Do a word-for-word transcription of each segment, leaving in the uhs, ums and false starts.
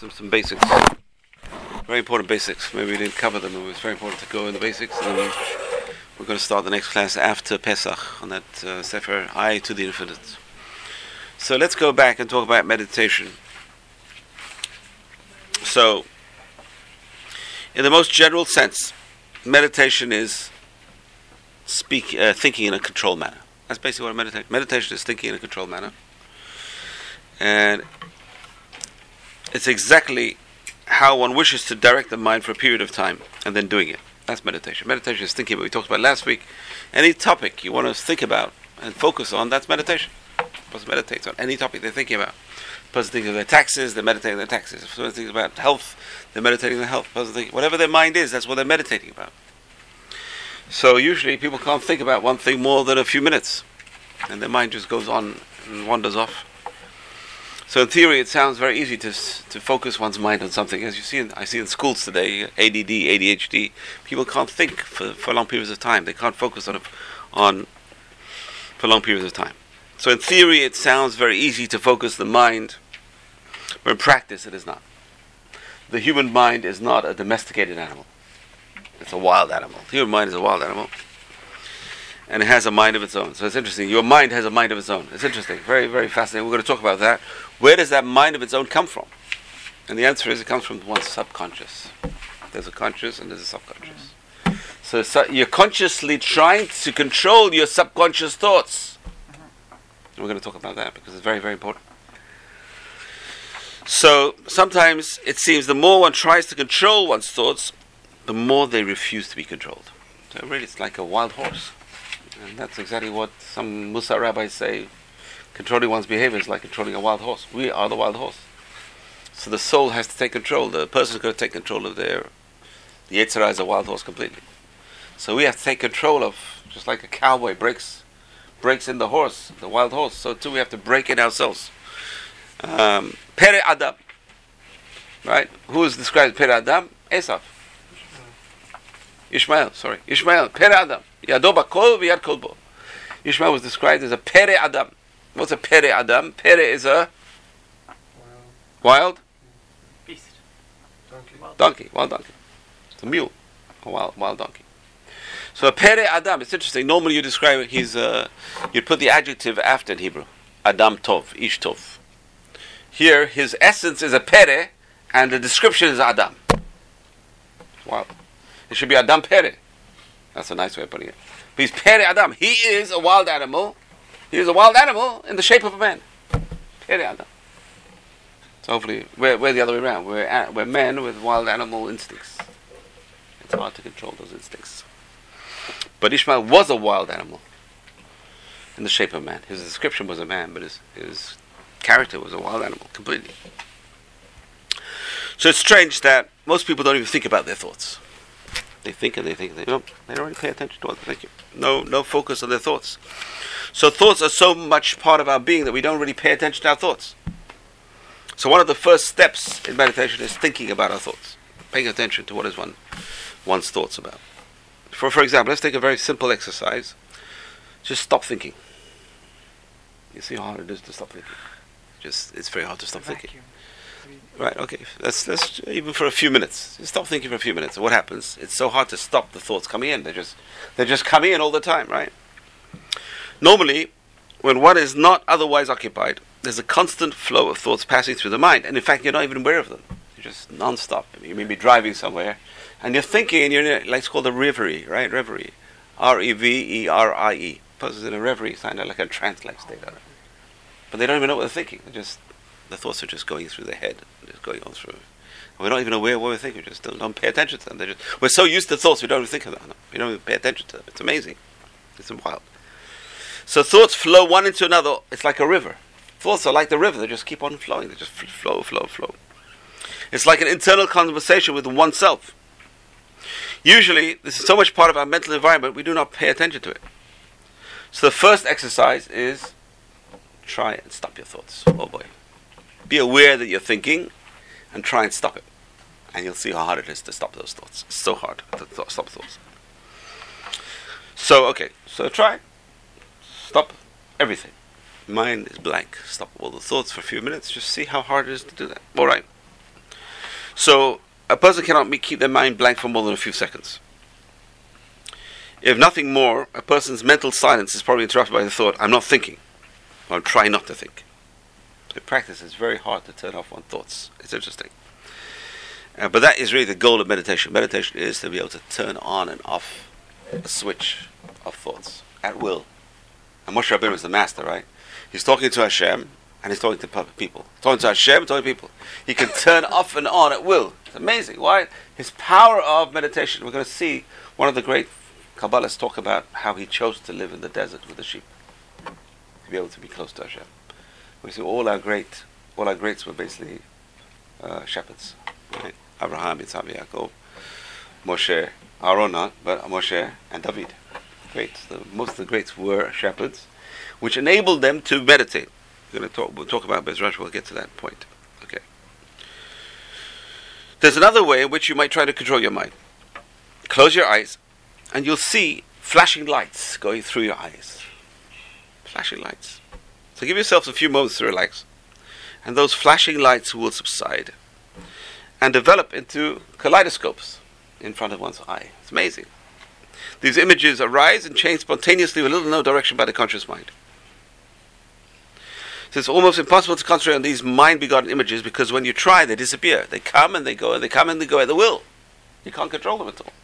some, some basics. Very important basics. Maybe we didn't cover them, but it's very important to go in the basics. And then we're going to start the next class after Pesach on that uh, Sefer I to the Infinite. So let's go back and talk about meditation. So, in the most general sense, meditation is speak, uh, thinking in a controlled manner. That's basically what meditation. Meditation is thinking in a controlled manner, and it's exactly how one wishes to direct the mind for a period of time, and then doing it. That's meditation. Meditation is thinking. What we talked about last week. Any topic you want to think about and focus on, that's meditation. The person meditates on any topic they're thinking about. The person thinks of their taxes, they're meditating on their taxes. If someone thinks about health, they're meditating on health. The person thinks, whatever their mind is, that's what they're meditating about. So usually people can't think about one thing more than a few minutes, and their mind just goes on and wanders off. So in theory, it sounds very easy to to focus one's mind on something. As you see, in, I see in schools today, A D D, A D H D, people can't think for, for long periods of time. They can't focus on on for long periods of time. So in theory, it sounds very easy to focus the mind, but in practice, it is not. The human mind is not a domesticated animal. It's a wild animal. The human mind is a wild animal, and it has a mind of its own. So it's interesting. Your mind has a mind of its own. It's interesting. Very, very fascinating. We're going to talk about that. Where does that mind of its own come from? And the answer is it comes from one's subconscious. There's a conscious and there's a subconscious. So, so you're consciously trying to control your subconscious thoughts. And we're going to talk about that because it's very, very important. So sometimes it seems the more one tries to control one's thoughts, the more they refuse to be controlled. So really it's like a wild horse. And that's exactly what some Musa rabbis say. Controlling one's behavior is like controlling a wild horse. We are the wild horse. So the soul has to take control. The person is going to take control of their... The Yetzer Hara is a wild horse completely. So we have to take control of, just like a cowboy breaks breaks in the horse, the wild horse. So too we have to break in ourselves. Um, Pere Adam. Right? Who is described as Pere Adam? Esav. Ishmael, sorry. Ishmael, Pere Adam. Yado bakol v'yad kolbo. Ishmael was described as a Pere Adam. What's a Pere Adam? Pere is a wild, wild? Beast. Donkey. Donkey, wild donkey. It's a mule, a wild, wild donkey. So a Pere Adam, it's interesting. Normally you describe it, he's, uh, you put the adjective after in Hebrew. Adam Tov, Ish Tov. Here, his essence is a Pere, and the description is Adam. Wow. It should be Adam Pere. That's a nice way of putting it. But he's Pere Adam. He is a wild animal. He is a wild animal in the shape of a man. Pere Adam. So hopefully, we're, we're the other way around. We're, we're men with wild animal instincts. It's hard to control those instincts. But Ishmael was a wild animal in the shape of a man. His description was a man, but his, his character was a wild animal, completely. So it's strange that most people don't even think about their thoughts. They think and they think, they don't, they don't really pay attention to what they're thinking. No, no focus on their thoughts. So thoughts are so much part of our being that we don't really pay attention to our thoughts. So one of the first steps in meditation is thinking about our thoughts. Paying attention to what is one one's thoughts about. For for example, let's take a very simple exercise. Just stop thinking. You see how hard it is to stop thinking. Just it's very hard to stop thinking. Right, okay. Let's let's even for a few minutes. Just stop thinking for a few minutes. What happens? It's so hard to stop the thoughts coming in. They just they just come in all the time, right? Normally, when one is not otherwise occupied, there's a constant flow of thoughts passing through the mind, and in fact, you're not even aware of them. You're just non-stop. You may be driving somewhere, and you're thinking, and you're in a, like it's called a reverie, right? Reverie, R E V E R I E. Person's in a reverie, kind of like a trance-like state, but they don't even know what they're thinking. They're just the thoughts are just going through their head, just going on through. And we're not even aware of what we're thinking. We just don't, don't pay attention to them. They're just, we're so used to thoughts, we don't even think of them. We don't even pay attention to them. It's amazing. It's wild. So thoughts flow one into another. It's like a river. Thoughts are like the river. They just keep on flowing. They just flow, flow, flow. It's like an internal conversation with oneself. Usually, this is so much part of our mental environment, we do not pay attention to it. So the first exercise is try and stop your thoughts. Oh boy. Be aware that you're thinking and try and stop it. And you'll see how hard it is to stop those thoughts. It's so hard to th- stop thoughts. So, okay. So try. Stop everything. Mind is blank. Stop all the thoughts for a few minutes. Just see how hard it is to do that. All right. So a person cannot be, keep their mind blank for more than a few seconds. If nothing more, a person's mental silence is probably interrupted by the thought, I'm not thinking. Or I'm trying not to think. In practice, it's very hard to turn off one's thoughts. It's interesting. Uh, but that is really the goal of meditation. Meditation is to be able to turn on and off a switch of thoughts at will. And Moshe Rabbeinu is the master, right? He's talking to Hashem, and he's talking to people. Talking to Hashem, talking to people. He can turn off and on at will. It's amazing. Why? His power of meditation. We're going to see one of the great Kabbalists talk about how he chose to live in the desert with the sheep, to be able to be close to Hashem. We see all our great, all our greats were basically uh, shepherds. Right? Abraham, Yitzhak, Yaakov, Moshe, Aaron not, but Moshe and David. Greats. The, most of the greats were shepherds, which enabled them to meditate. We're going to talk. We'll talk about Bezrat. We'll get to that point. Okay. There's another way in which you might try to control your mind. Close your eyes, and you'll see flashing lights going through your eyes. Flashing lights. So give yourself a few moments to relax, and those flashing lights will subside and develop into kaleidoscopes in front of one's eye. It's amazing. These images arise and change spontaneously with little or no direction by the conscious mind. So it's almost impossible to concentrate on these mind-begotten images, because when you try, they disappear. They come and they go, and they come and they go at the will. You can't control them at all.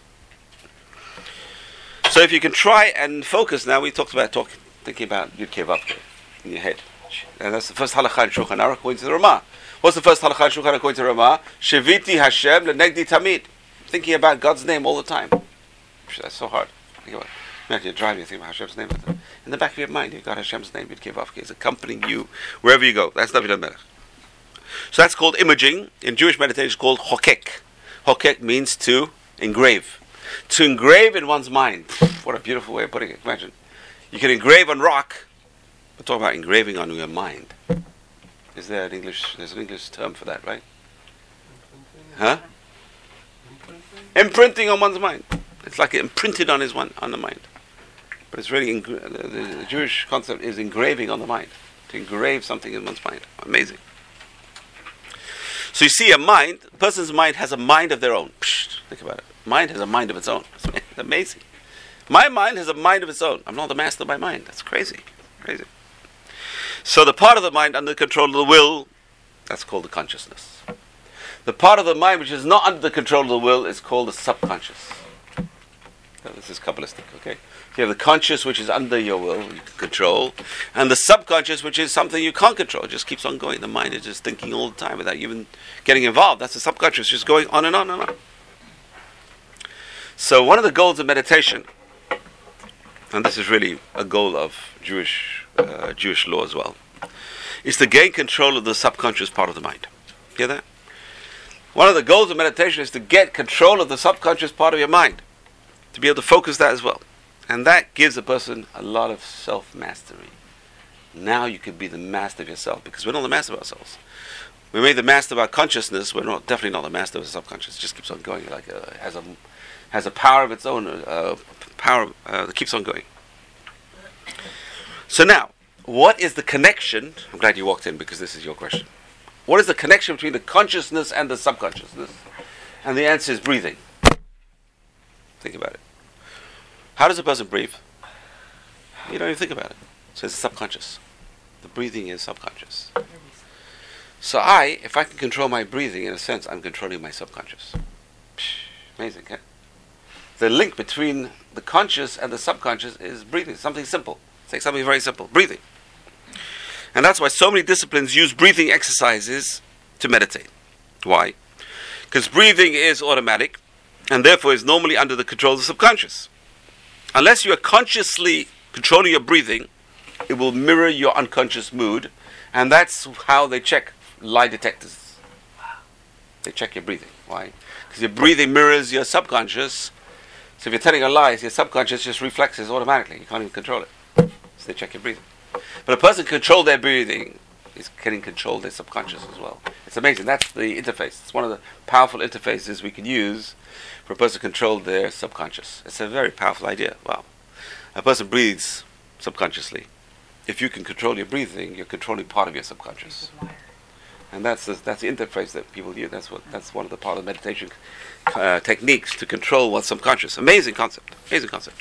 So if you can try and focus, now we talked about talking, thinking about Yud Kei Vav Kei in your head. And that's the first halakha in Shulchan Aruch according to the Ramah. What's the first halakha in Shulchan Aruch according to the Ramah? Sheviti Hashem lenegdi tamid. Thinking about God's name all the time. That's so hard. Think about it. Imagine you're driving, you think about Hashem's name. In the back of your mind, you've got Hashem's name, Yud Kei Vav Kei. It's accompanying you wherever you go. That's David HaMelech. So that's called imaging. In Jewish meditation, it's called hokek. Hokek means to engrave. To engrave in one's mind. What a beautiful way of putting it. Imagine. You can engrave on rock. We're talking about engraving on your mind. Is there an English, there's an English term for that, right? Huh? Imprinting on one's mind. It's like imprinted on his one, on the mind. But it's really, engra- the, the, the Jewish concept is engraving on the mind. To engrave something in one's mind. Amazing. So you see, a mind, a person's mind has a mind of their own. Psh, think about it. Mind has a mind of its own. It's amazing. My mind has a mind of its own. I'm not the master of my mind. That's crazy. Crazy. So the part of the mind under the control of the will, that's called the consciousness. The part of the mind which is not under the control of the will is called the subconscious. So this is Kabbalistic, okay? You have the conscious, which is under your will, you can control, and the subconscious, which is something you can't control. It just keeps on going. The mind is just thinking all the time without even getting involved. That's the subconscious, just going on and on and on. So one of the goals of meditation, and this is really a goal of Jewish uh, Jewish law as well, is to gain control of the subconscious part of the mind. Hear that? One of the goals of meditation is to get control of the subconscious part of your mind, to be able to focus that as well. And that gives a person a lot of self-mastery. Now you can be the master of yourself, because we're not the master of ourselves. We made the master of our consciousness. We're not definitely not the master of the subconscious. It just keeps on going, like a, has a has a power of its own, uh, power uh, that keeps on going. So now, what is the connection? I'm glad you walked in, because this is your question. What is the connection between the consciousness and the subconsciousness? And the answer is breathing. Think about it. How does a person breathe? You don't even think about it. So it's subconscious. The breathing is subconscious. So I, if I can control my breathing, in a sense, I'm controlling my subconscious. Psh, amazing, okay? The link between the conscious and the subconscious is breathing. Something simple. Take something very simple. Breathing. And that's why so many disciplines use breathing exercises to meditate. Why? Because breathing is automatic, and therefore is normally under the control of the subconscious. Unless you are consciously controlling your breathing, it will mirror your unconscious mood, and that's how they check lie detectors. They check your breathing. Why? Because your breathing mirrors your subconscious. So if you're telling a lie, your subconscious just reflexes automatically. You can't even control it. So they check your breathing. But a person can control their breathing is can control their subconscious as well. It's amazing. That's the interface. It's one of the powerful interfaces we can use for a person to control their subconscious. It's a very powerful idea. Wow. A person breathes subconsciously. If you can control your breathing, you're controlling part of your subconscious. And that's the, that's the interface that people use. That's what that's one of the part of meditation uh, techniques to control what's subconscious. Amazing concept. Amazing concept.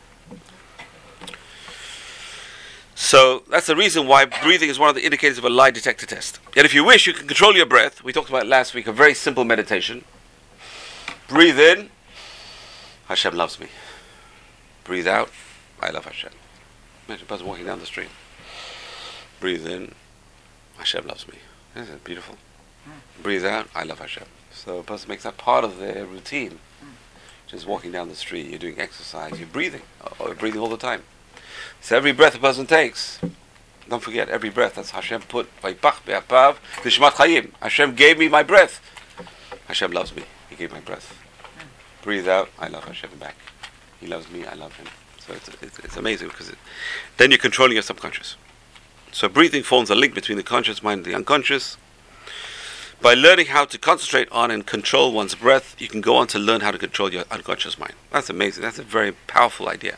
So that's the reason why breathing is one of the indicators of a lie detector test. Yet if you wish, you can control your breath. We talked about it last week, a very simple meditation. Breathe in, Hashem loves me. Breathe out, I love Hashem. Imagine a person walking down the street. Breathe in, Hashem loves me. Isn't it beautiful? Mm. Breathe out, I love Hashem. So a person makes that part of their routine. Mm. Just walking down the street, you're doing exercise, you're breathing. Oh, you're breathing all the time. So every breath a person takes, don't forget, every breath, that's Hashem put, Vayipach be'apav v'shmat chayim. Hashem gave me my breath. Hashem loves me. He gave my breath. Mm. Breathe out, I love Hashem back. He loves me, I love him. So it's, it's, it's amazing because it, then you're controlling your subconscious. So breathing forms a link between the conscious mind and the unconscious. By learning how to concentrate on and control one's breath, you can go on to learn how to control your unconscious mind. That's amazing. That's a very powerful idea.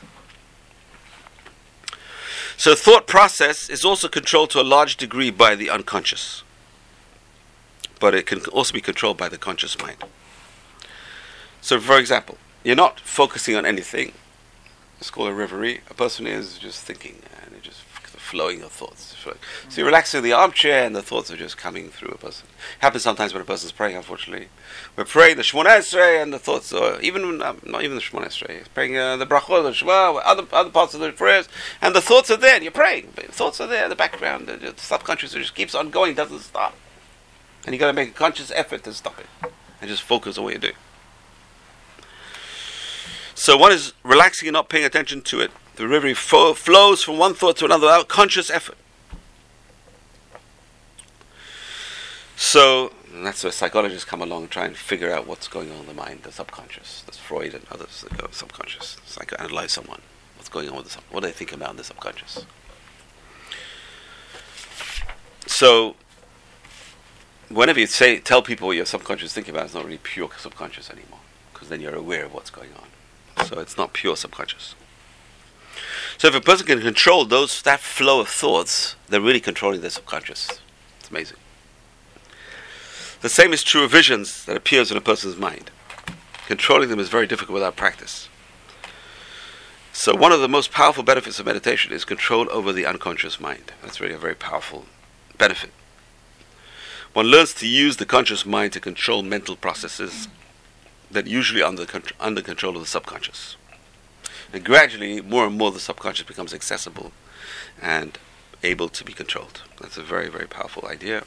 So thought process is also controlled to a large degree by the unconscious. But it can also be controlled by the conscious mind. So for example, you're not focusing on anything. It's called a reverie. A person is just thinking and it just flowing your thoughts. So you relax in the armchair and the thoughts are just coming through a person. It happens sometimes when a person's praying, unfortunately. We're praying the Shemona Esrei and the thoughts are, even, um, not even the Shemona Esrei, praying uh, the Brachot, the Shema, other, other parts of the prayers, and the thoughts are there and you're praying. But the thoughts are there in the background. The, the subconscious just keeps on going, doesn't stop. And you've got to make a conscious effort to stop it and just focus on what you're doing. So one is relaxing and not paying attention to it. The reverie fo- flows from one thought to another without conscious effort. So that's where psychologists come along and try and figure out what's going on in the mind, the subconscious. There's Freud and others that go subconscious. Psychoanalyze someone. What's going on with the sub- what do they think about in the subconscious? So whenever you say tell people what your subconscious is thinking about, it's not really pure subconscious anymore, because then you're aware of what's going on. So it's not pure subconscious. So if a person can control those that flow of thoughts, they're really controlling their subconscious. It's amazing. The same is true of visions that appears in a person's mind. Controlling them is very difficult without practice. So one of the most powerful benefits of meditation is control over the unconscious mind. That's really a very powerful benefit. One learns to use the conscious mind to control mental processes that usually under under control of the subconscious. And gradually, more and more the subconscious becomes accessible and able to be controlled. That's a very, very powerful idea.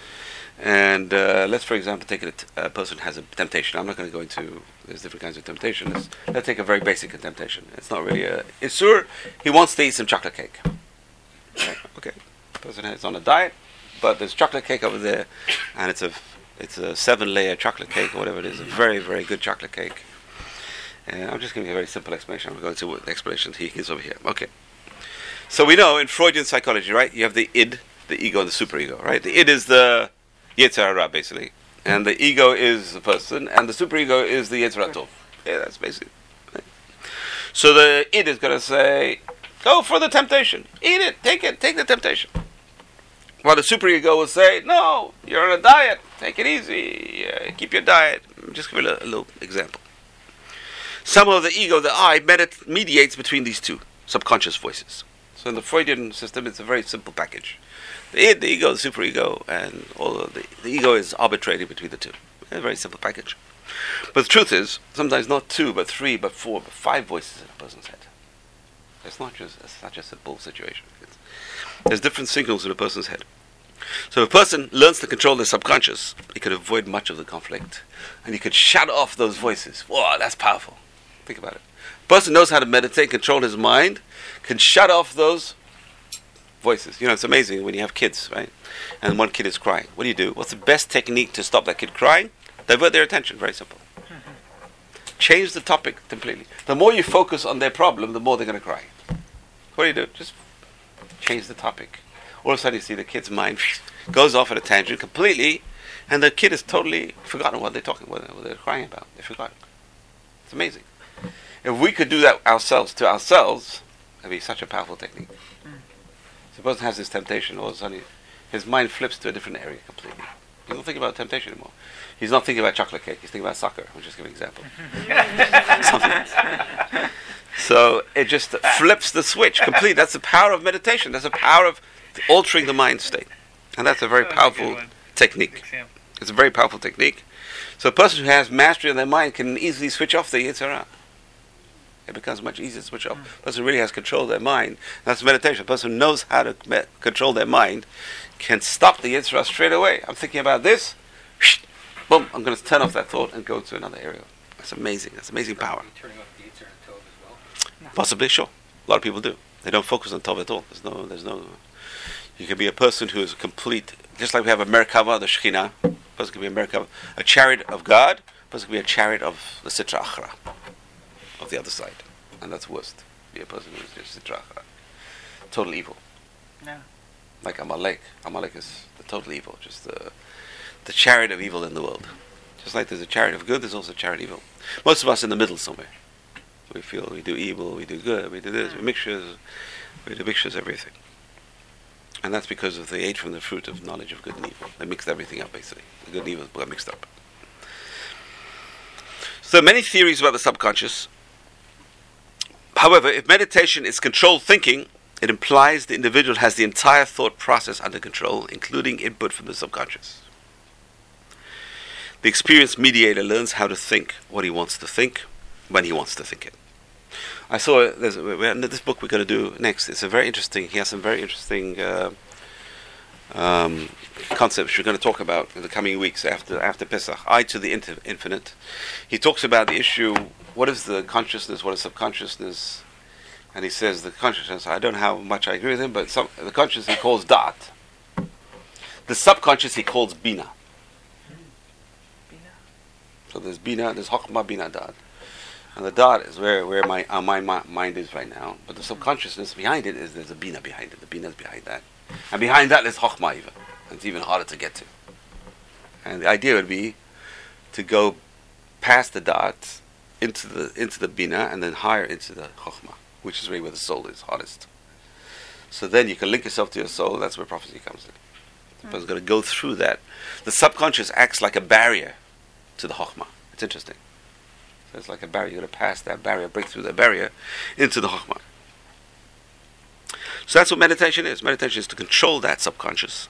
And uh, let's, for example, take it a person has a temptation. I'm not going to go into, there's different kinds of temptation. Let's, let's take a very basic temptation. It's not really a Isur. He wants to eat some chocolate cake. Okay, okay. The person is on a diet, but there's chocolate cake over there, and it's a It's a seven-layer chocolate cake, or whatever it is. A very, very good chocolate cake. And I'm just giving you a very simple explanation. I'm going to the explanation he gives over here. Okay. So we know in Freudian psychology, right? You have the id, the ego, and the superego, right? The id is the Yetzer Hara, basically. And the ego is the person, and the superego is the Yetzer Tov. Yeah, that's basically it. So the id is going to say, go for the temptation. Eat it. Take it. Take the temptation. While the superego will say, no, you're on a diet. Take it easy. Uh, keep your diet. Just give you a, a little example. Somehow the ego, the I, medit- mediates between these two subconscious voices. So in the Freudian system, it's a very simple package. The id, the ego, the superego, and all of the, the ego is arbitrating between the two. A very simple package. But the truth is, sometimes not two, but three, but four, but five voices in a person's head. It's not just, it's not just a simple situation. It's, there's different signals in a person's head. So if a person learns to control their subconscious, he could avoid much of the conflict. And he could shut off those voices. Wow, that's powerful. Think about it. A person knows how to meditate, control his mind, can shut off those voices. You know, it's amazing when you have kids, right? And one kid is crying. What do you do? What's the best technique to stop that kid crying? Divert their attention. Very simple. Change the topic completely. The more you focus on their problem, the more they're going to cry. What do you do? Just change the topic. All of a sudden you see the kid's mind goes off at a tangent completely, and the kid has totally forgotten what they're talking about, what they're crying about. They forgot. It's amazing. If we could do that ourselves to ourselves, that'd be such a powerful technique. Mm. So a person has this temptation, all of a sudden his mind flips to a different area completely. He's not thinking about temptation anymore. He's not thinking about chocolate cake. He's thinking about soccer. I'm just giving an example. Something. So it just flips the switch completely. That's the power of meditation. That's the power of altering the mind state. And that's a very powerful technique. It's a very powerful technique. So a person who has mastery of their mind can easily switch off the Yetzer Hara. It becomes much easier to switch off. A person who really has control of their mind. That's meditation. A person who knows how to me- control their mind can stop the Yetzer Hara straight away. I'm thinking about this. Boom, I'm going to turn off that thought and go to another area. That's amazing. That's amazing power. Turning off the Yetzer Hara Tov as well? Possibly, sure. A lot of people do. They don't focus on Tov at all. There's no, there's no. You can be a person who is complete, just like we have a Merkava, the Shekhinah. A person can be a Merkava, a chariot of God. A person can be a chariot of the Sitra Achra, of the other side, and that's worst. Be a person who is just Sitra Achra, total evil. Yeah. Like Amalek. Amalek is the total evil, just the the chariot of evil in the world. Just like there's a chariot of good, there's also a chariot of evil. Most of us in the middle somewhere. We feel we do evil, we do good, we do this, we mixtures, we do mixtures, everything. And that's because of they ate from the fruit of knowledge of good and evil. They mixed everything up, basically. The good and evil got mixed up. So there are many theories about the subconscious. However, if meditation is controlled thinking, it implies the individual has the entire thought process under control, including input from the subconscious. The experienced mediator learns how to think what he wants to think, when he wants to think it. I saw there's this book we're going to do next. It's a very interesting. He has some very interesting uh, um, concepts we're going to talk about in the coming weeks after after Pesach. Eye to the inti- infinite. He talks about the issue: what is the consciousness? What is subconsciousness? And he says the consciousness. I don't know how much I agree with him, but some, the consciousness he calls Da'at. The subconscious he calls Bina. So there's Bina, there's Chokhmah, Bina, Da'at. And the Da'at is where, where my, uh, my my mind is right now. But the subconsciousness behind it is there's a Bina behind it. The Bina is behind that. And behind that there's Chokhmah even. And it's even harder to get to. And the idea would be to go past the Da'at into the into the Bina and then higher into the Chokhmah, which is really where the soul is hardest. So then you can link yourself to your soul. That's where prophecy comes in. The person's got to go through that. The subconscious acts like a barrier to the Chokhmah. It's interesting. So it's like a barrier. You've got to pass that barrier, break through that barrier into the Chokhmah. So that's what meditation is. Meditation is to control that subconscious.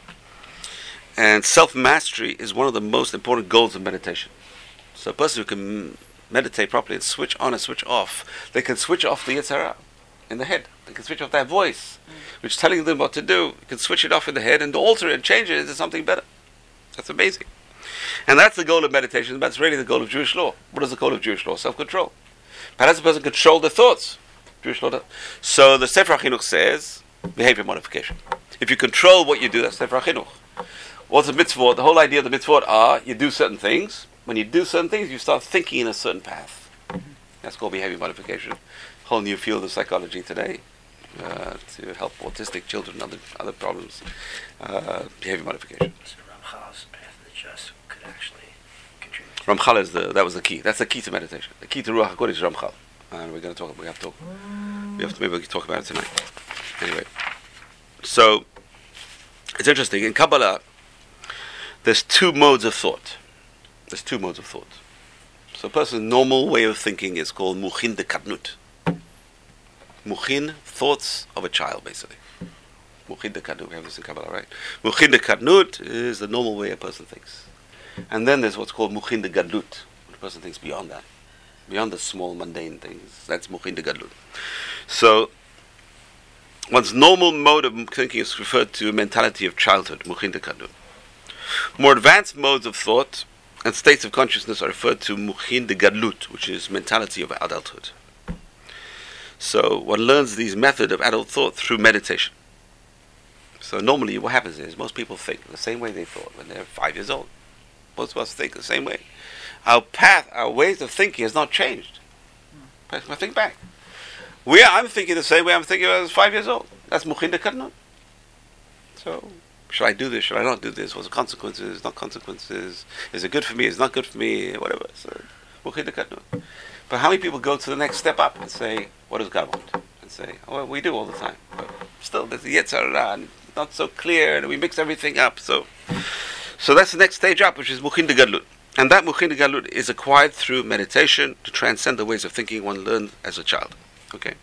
And self-mastery is one of the most important goals of meditation. So a person who can meditate properly and switch on and switch off, they can switch off the Yetzer Hara in the head. They can switch off that voice, mm. which is telling them what to do. You can switch it off in the head and alter it and change it into something better. That's amazing. And that's the goal of meditation. That's really the goal of Jewish law. What is the goal of Jewish law? Self-control. How does a person control their thoughts? Jewish law does. So the Sefer HaChinuch says, behavior modification. If you control what you do, that's Sefer HaChinuch. What's the mitzvot? The whole idea of the mitzvot are, you do certain things. When you do certain things, you start thinking in a certain path. That's called behavior modification. Whole new field of psychology today. Uh, to help autistic children and other, other problems. Uh, behavior modification. So Ramchal's path of the just could actually contribute. Ramchal is the that was the key. That's the key to meditation. The key to Ruach HaKodesh is Ramchal, and we're going to talk. We have to talk. We have to maybe we can talk about it tonight. Anyway, so it's interesting in Kabbalah. There's two modes of thought. There's two modes of thought. So a person's normal way of thinking is called Muchin de Kadnut. Muchin, thoughts of a child, basically. Muchin de Kadnut, we have this in Kabbalah, right? Muchin de Kadnut is the normal way a person thinks. And then there's what's called Muchin de Gadlut, when a person thinks beyond that. Beyond the small, mundane things. That's Muchin de Gadlut. So, one's normal mode of thinking is referred to a mentality of childhood, Muchin de Kadnut. More advanced modes of thought and states of consciousness are referred to Muchin de Gadlut, which is mentality of adulthood. So one learns these methods of adult thought through meditation. So normally what happens is most people think the same way they thought when they're five years old. Most of us think the same way. Our path, our ways of thinking has not changed. I think back. We are, I'm thinking the same way I'm thinking when I was five years old. That's Muchin de Kadnut. So, should I do this? Should I not do this? What's the consequences? Not consequences? Is it good for me? Is it not good for me? Whatever. So, Muchin de Kadnut. But how many people go to the next step up and say, what does God want? And say, oh, well, we do all the time. But still, there's the Yetzer Hara, and not so clear, and we mix everything up. So, so that's the next stage up, which is Mukhin de Gadlut. And that Mukhin de Gadlut is acquired through meditation to transcend the ways of thinking one learned as a child. Okay.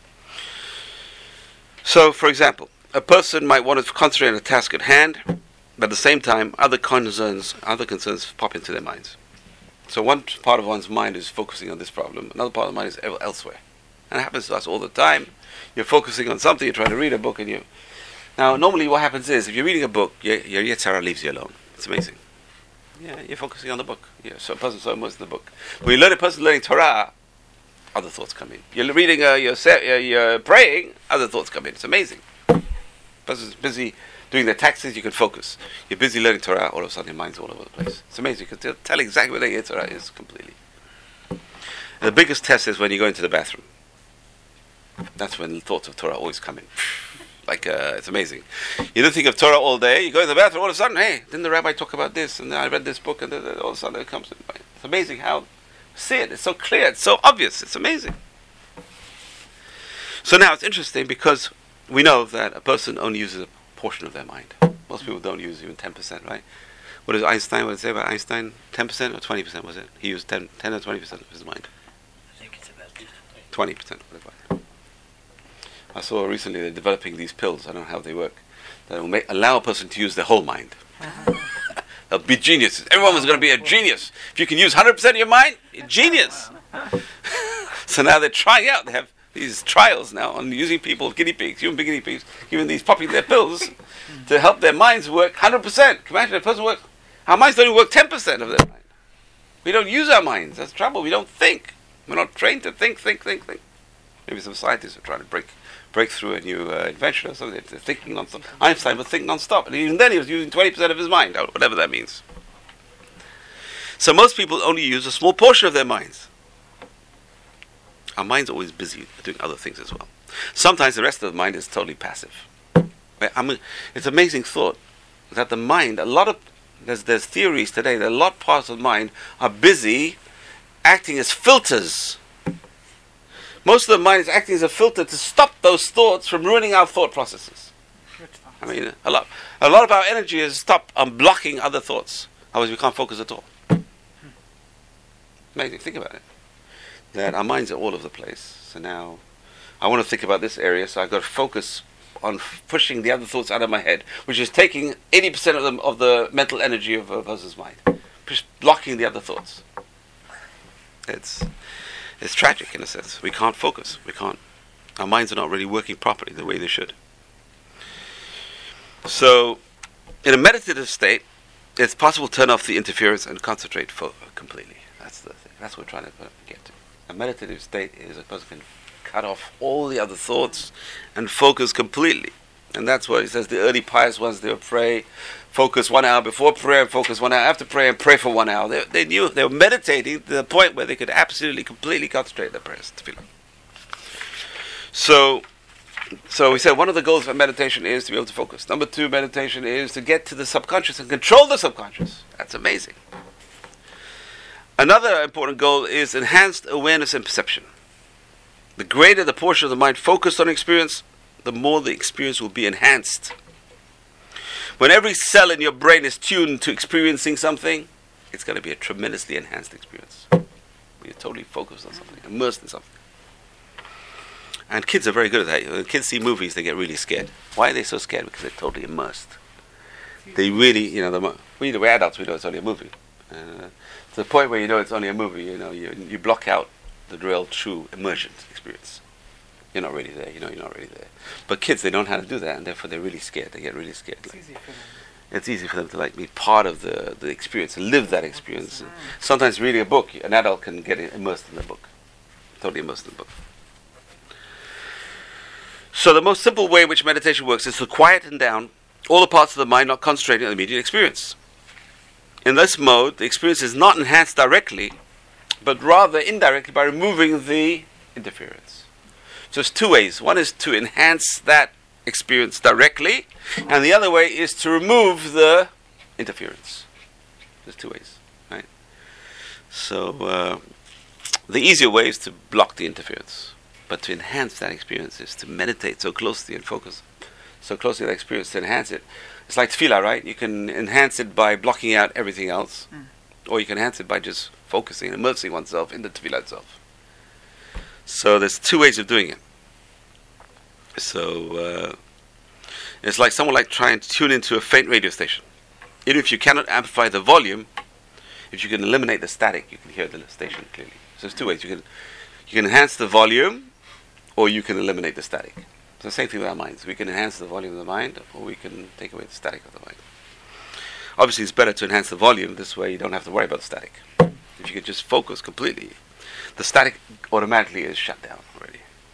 So, for example, a person might want to concentrate on a task at hand, but at the same time, other concerns, other concerns pop into their minds. So one part of one's mind is focusing on this problem, another part of the mind is elsewhere. And it happens to us all the time. You're focusing on something, you're trying to read a book, and you... Now, normally what happens is, if you're reading a book, your, your Yetzer Hara leaves you alone. It's amazing. Yeah, you're focusing on the book. Yeah, so a person so immersed in the book. When you learn a person learning Torah, other thoughts come in. You're reading, uh, you're, uh, you're praying, other thoughts come in. It's amazing. Person's busy doing their taxes, you can focus. You're busy learning Torah, all of a sudden your mind's all over the place. It's amazing. You can tell exactly where the Yetzer Hara is completely. And the biggest test is when you go into the bathroom. That's when the thoughts of Torah always come in. Like, uh, it's amazing. You don't think of Torah all day, you go in the bathroom, all of a sudden, hey, didn't the rabbi talk about this? And then I read this book, and then all of a sudden it comes in. It's amazing how, see it, it's so clear, it's so obvious, it's amazing. So now it's interesting because we know that a person only uses a portion of their mind. Most people don't use even ten percent, right? What does Einstein, what did it say about Einstein? ten percent or twenty percent was it? He used ten, ten or twenty percent of his mind. I think it's about twenty percent, whatever. I saw recently they're developing these pills, I don't know how they work, that will make, allow a person to use their whole mind. They'll be geniuses. Everyone was going to be a genius. If you can use one hundred percent of your mind, you're a genius. So now they're trying out, they have these trials now on using people, guinea pigs, human guinea pigs, giving these popping their pills to help their minds work one hundred percent. Can you imagine a person work, our minds don't even work ten percent of their mind. We don't use our minds, that's the trouble, we don't think. We're not trained to think, think, think, think. Maybe some scientists are trying to break break through a new uh, invention or something. They're thinking non-stop. Einstein was thinking non-stop, and even then he was using twenty percent of his mind, or whatever that means. So most people only use a small portion of their minds. Our mind's always busy doing other things as well. Sometimes the rest of the mind is totally passive. I mean, it's an amazing thought that the mind, a lot of, there's, there's theories today that a lot of parts of the mind are busy acting as filters. Most of the mind is acting as a filter to stop those thoughts from ruining our thought processes. I mean, a lot, a lot of our energy is stopped on blocking other thoughts. Otherwise, we can't focus at all. Amazing. Think about it. That our minds are all over the place. So now, I want to think about this area, so I've got to focus on f- pushing the other thoughts out of my head, which is taking eighty percent of the of the mental energy of a person's mind, just blocking the other thoughts. It's It's tragic in a sense. We can't focus. We can't. Our minds are not really working properly the way they should. So, in a meditative state, it's possible to turn off the interference and concentrate fo- completely. That's the thing. That's what we're trying to get to. A meditative state is a person can cut off all the other thoughts and focus completely. And that's what it says. The early pious ones, they would pray, focus one hour before prayer, and focus one hour after prayer, and pray for one hour. They, they knew they were meditating to the point where they could absolutely, completely concentrate their prayers. So, so we said one of the goals of meditation is to be able to focus. Number two, meditation is to get to the subconscious and control the subconscious. That's amazing. Another important goal is enhanced awareness and perception. The greater the portion of the mind focused on experience, the more the experience will be enhanced. When every cell in your brain is tuned to experiencing something, it's going to be a tremendously enhanced experience. You're totally focused on something, immersed in something. And kids are very good at that. When kids see movies, they get really scared. Why are they so scared? Because they're totally immersed. They really, you know, the, we, we're adults, we know it's only a movie. Uh, to the point where you know it's only a movie, you know, you, you block out the real, true immersion experience. You're not really there, you know you're not really there. But kids, they don't know how to do that, and therefore they're really scared. They get really scared. It's, like, easy, for them. It's easy for them to like be part of the, the experience, and live that experience. And sometimes reading a book, an adult can get immersed in the book. Totally immersed in the book. So the most simple way in which meditation works is to quieten down all the parts of the mind not concentrating on the immediate experience. In this mode, the experience is not enhanced directly, but rather indirectly by removing the interference. So it's two ways. One is to enhance that experience directly, and the other way is to remove the interference. There's two ways, right? So uh, the easier way is to block the interference, but to enhance that experience is to meditate so closely and focus so closely to that experience to enhance it. It's like tefillah, right? You can enhance it by blocking out everything else, mm. or you can enhance it by just focusing, immersing oneself in the tefillah itself. So there's two ways of doing it. So uh, it's like someone like trying to tune into a faint radio station. Even if you cannot amplify the volume, if you can eliminate the static, you can hear the station clearly. So there's two ways. You can you can enhance the volume, or you can eliminate the static. It's the same thing with our minds. We can enhance the volume of the mind, or we can take away the static of the mind. Obviously, it's better to enhance the volume. This way, you don't have to worry about the static. If you can just focus completely, the static automatically is shut down already.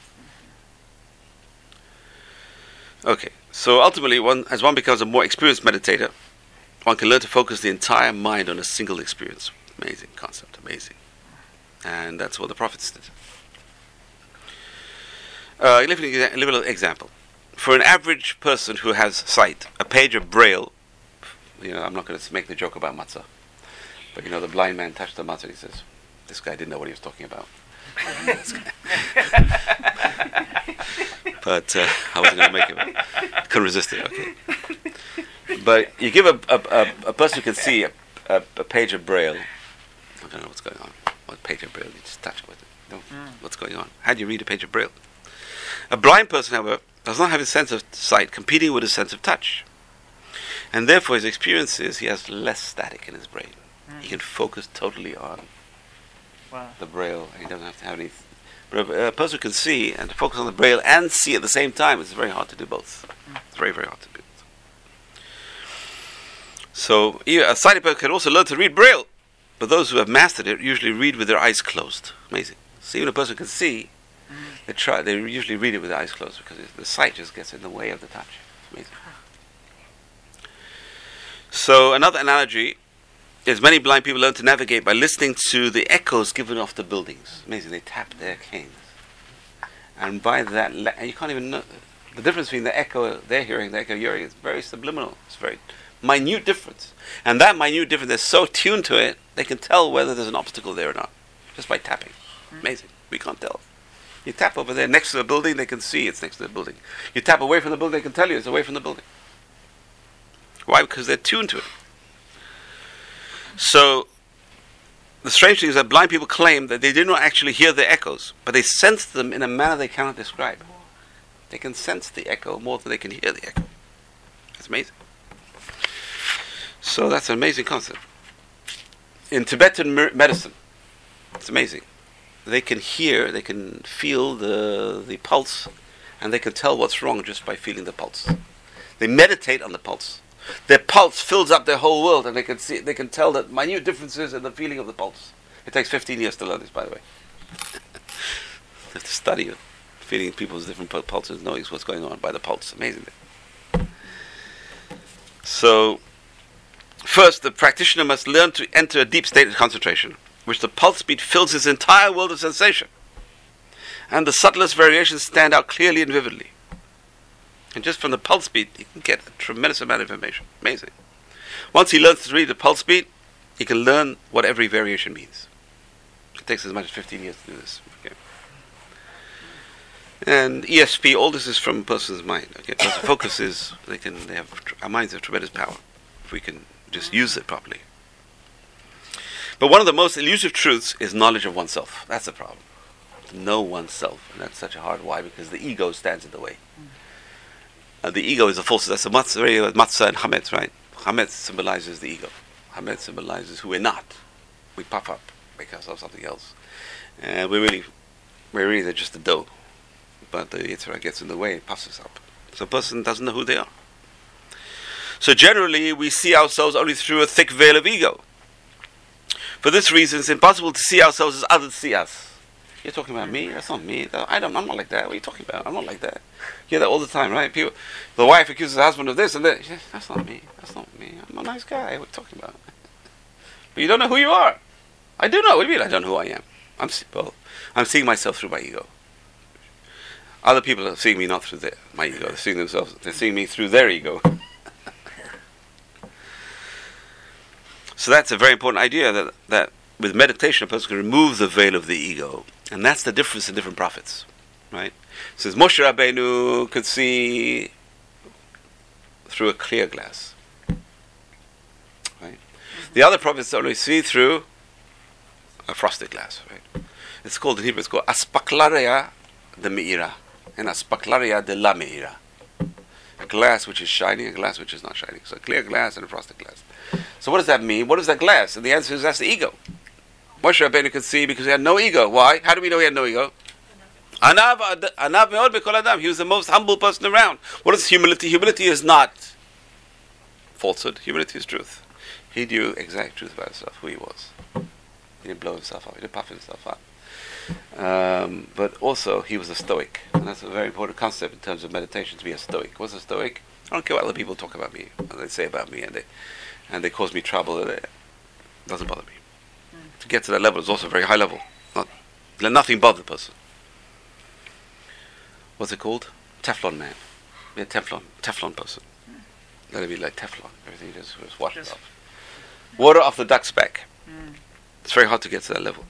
Okay, so ultimately, one as one becomes a more experienced meditator, one can learn to focus the entire mind on a single experience. Amazing concept, amazing. And that's what the prophets did. Uh, a little, little example. For an average person who has sight, a page of Braille, you know, I'm not going to make the joke about matzah, but you know, the blind man touched the matzah and he says, this guy didn't know what he was talking about. But uh, I wasn't going to make it. Couldn't resist it, okay. But you give a, a, a, a person who can see a, a, a page of Braille, I don't know what's going on. What page of Braille? You just touch it with it. You know, mm. What's going on? How do you read a page of Braille? A blind person, however, does not have a sense of sight competing with a sense of touch. And therefore his experience is he has less static in his brain. Mm. He can focus totally on wow. the Braille, and he doesn't have to have any... But a person who can see and focus on the Braille and see at the same time, it's very hard to do both. Mm. It's very, very hard to do both. So a sighted person can also learn to read Braille, but those who have mastered it usually read with their eyes closed. Amazing. So even a person who can see, They try. They usually read it with their eyes closed because the sight just gets in the way of the touch. It's amazing. So another analogy is many blind people learn to navigate by listening to the echoes given off the buildings. Amazing. They tap their canes, and by that, you can't even know the difference between the echo they're hearing, the echo you're hearing. It's very subliminal. It's very minute difference, and that minute difference, they're so tuned to it, they can tell whether there's an obstacle there or not just by tapping. Amazing. We can't tell. You tap over there next to the building, they can see it's next to the building. You tap away from the building, they can tell you it's away from the building. Why? Because they're tuned to it. So, the strange thing is that blind people claim that they did not actually hear the echoes, but they sense them in a manner they cannot describe. They can sense the echo more than they can hear the echo. That's amazing. So that's an amazing concept. In Tibetan medicine, it's amazing. They can hear, they can feel the the pulse, and they can tell what's wrong just by feeling the pulse. They meditate on the pulse. Their pulse fills up their whole world, and they can see, they can tell that minute differences in the feeling of the pulse. It takes fifteen years to learn this, by the way. They have to study it, feeling people's different pulses, knowing what's going on by the pulse. Amazing. So, first, the practitioner must learn to enter a deep state of concentration, which the pulse beat fills his entire world of sensation. And the subtlest variations stand out clearly and vividly. And just from the pulse beat, he can get a tremendous amount of information. Amazing. Once he learns to read the pulse beat, he can learn what every variation means. It takes as much as fifteen years to do this. Okay. And E S P, all this is from a person's mind. Okay. But the focus is, they can, they have, our minds have tremendous power if we can just use it properly. But one of the most elusive truths is knowledge of oneself. That's the problem. To know oneself. And that's such a hard why, because the ego stands in the way. Uh, the ego is a false. That's a matzah, matzah and chametz, right? Chametz symbolizes the ego. Chametz symbolizes who we're not. We puff up because of something else. And we're really, we're really just the dough. But the Yitzhak gets in the way, it puffs us up. So a person doesn't know who they are. So generally, we see ourselves only through a thick veil of ego. For this reason, it's impossible to see ourselves as others see us. You're talking about me? That's not me. I don't, I'm not like that. What are you talking about? I'm not like that. You hear that all the time, right? People, the wife accuses the husband of this and that. Yeah, that's not me. That's not me. I'm a nice guy. What are you talking about? But you don't know who you are. I do know. What do you mean I don't know who I am? I'm, well, I'm seeing myself through my ego. Other people are seeing me not through their, my ego. They're seeing themselves. They're seeing me through their ego. So that's a very important idea, that that with meditation a person can remove the veil of the ego. And that's the difference in different prophets. Right? It says Moshe Rabbeinu could see through a clear glass. Right? The other prophets only see through a frosted glass. Right? It's called in Hebrew. It's called aspaklaria de meira and aspaklaria de la meira. A glass which is shining, a glass which is not shining. So a clear glass and a frosted glass. So what does that mean? What is that glass? And the answer is that's the ego. Moshe Rabbeinu could see because he had no ego. Why? How do we know he had no ego? Anav anav me'od b'kol adam. He was the most humble person around. What is humility? Humility is not falsehood. Humility is truth. He knew exact truth about himself, who he was. He didn't blow himself up. He didn't puff himself up. Um, but also, he was a stoic. And that's a very important concept in terms of meditation, to be a stoic. What's a stoic? I don't care what other people talk about me, what they say about me, and they and they cause me trouble. It doesn't bother me. Mm. To get to that level is also a very high level. Not, let nothing bother the person. What's it called? Teflon man. Be a Teflon, Teflon person. Mm. Let it be like Teflon. Everything just was washed Just off. Water off the duck's back. Mm. It's very hard to get to that level.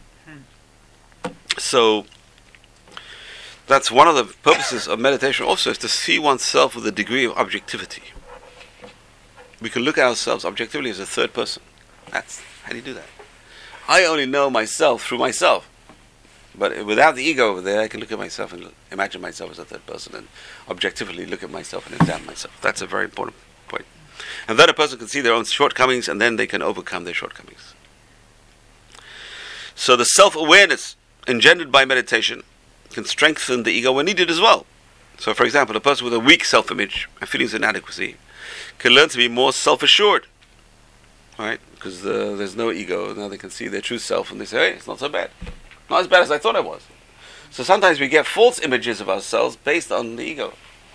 So that's one of the purposes of meditation also, is to see oneself with a degree of objectivity. We can look at ourselves objectively as a third person. That's how do you do that? I only know myself through myself. But without the ego over there, I can look at myself and imagine myself as a third person and objectively look at myself and examine myself. That's a very important point. And then a person can see their own shortcomings and then they can overcome their shortcomings. So the self-awareness engendered by meditation can strengthen the ego when needed as well. So, for example, a person with a weak self-image and feelings of inadequacy can learn to be more self-assured, right? Because uh, there's no ego. Now they can see their true self and they say, hey, it's not so bad. Not as bad as I thought I was. So sometimes we get false images of ourselves based on the ego.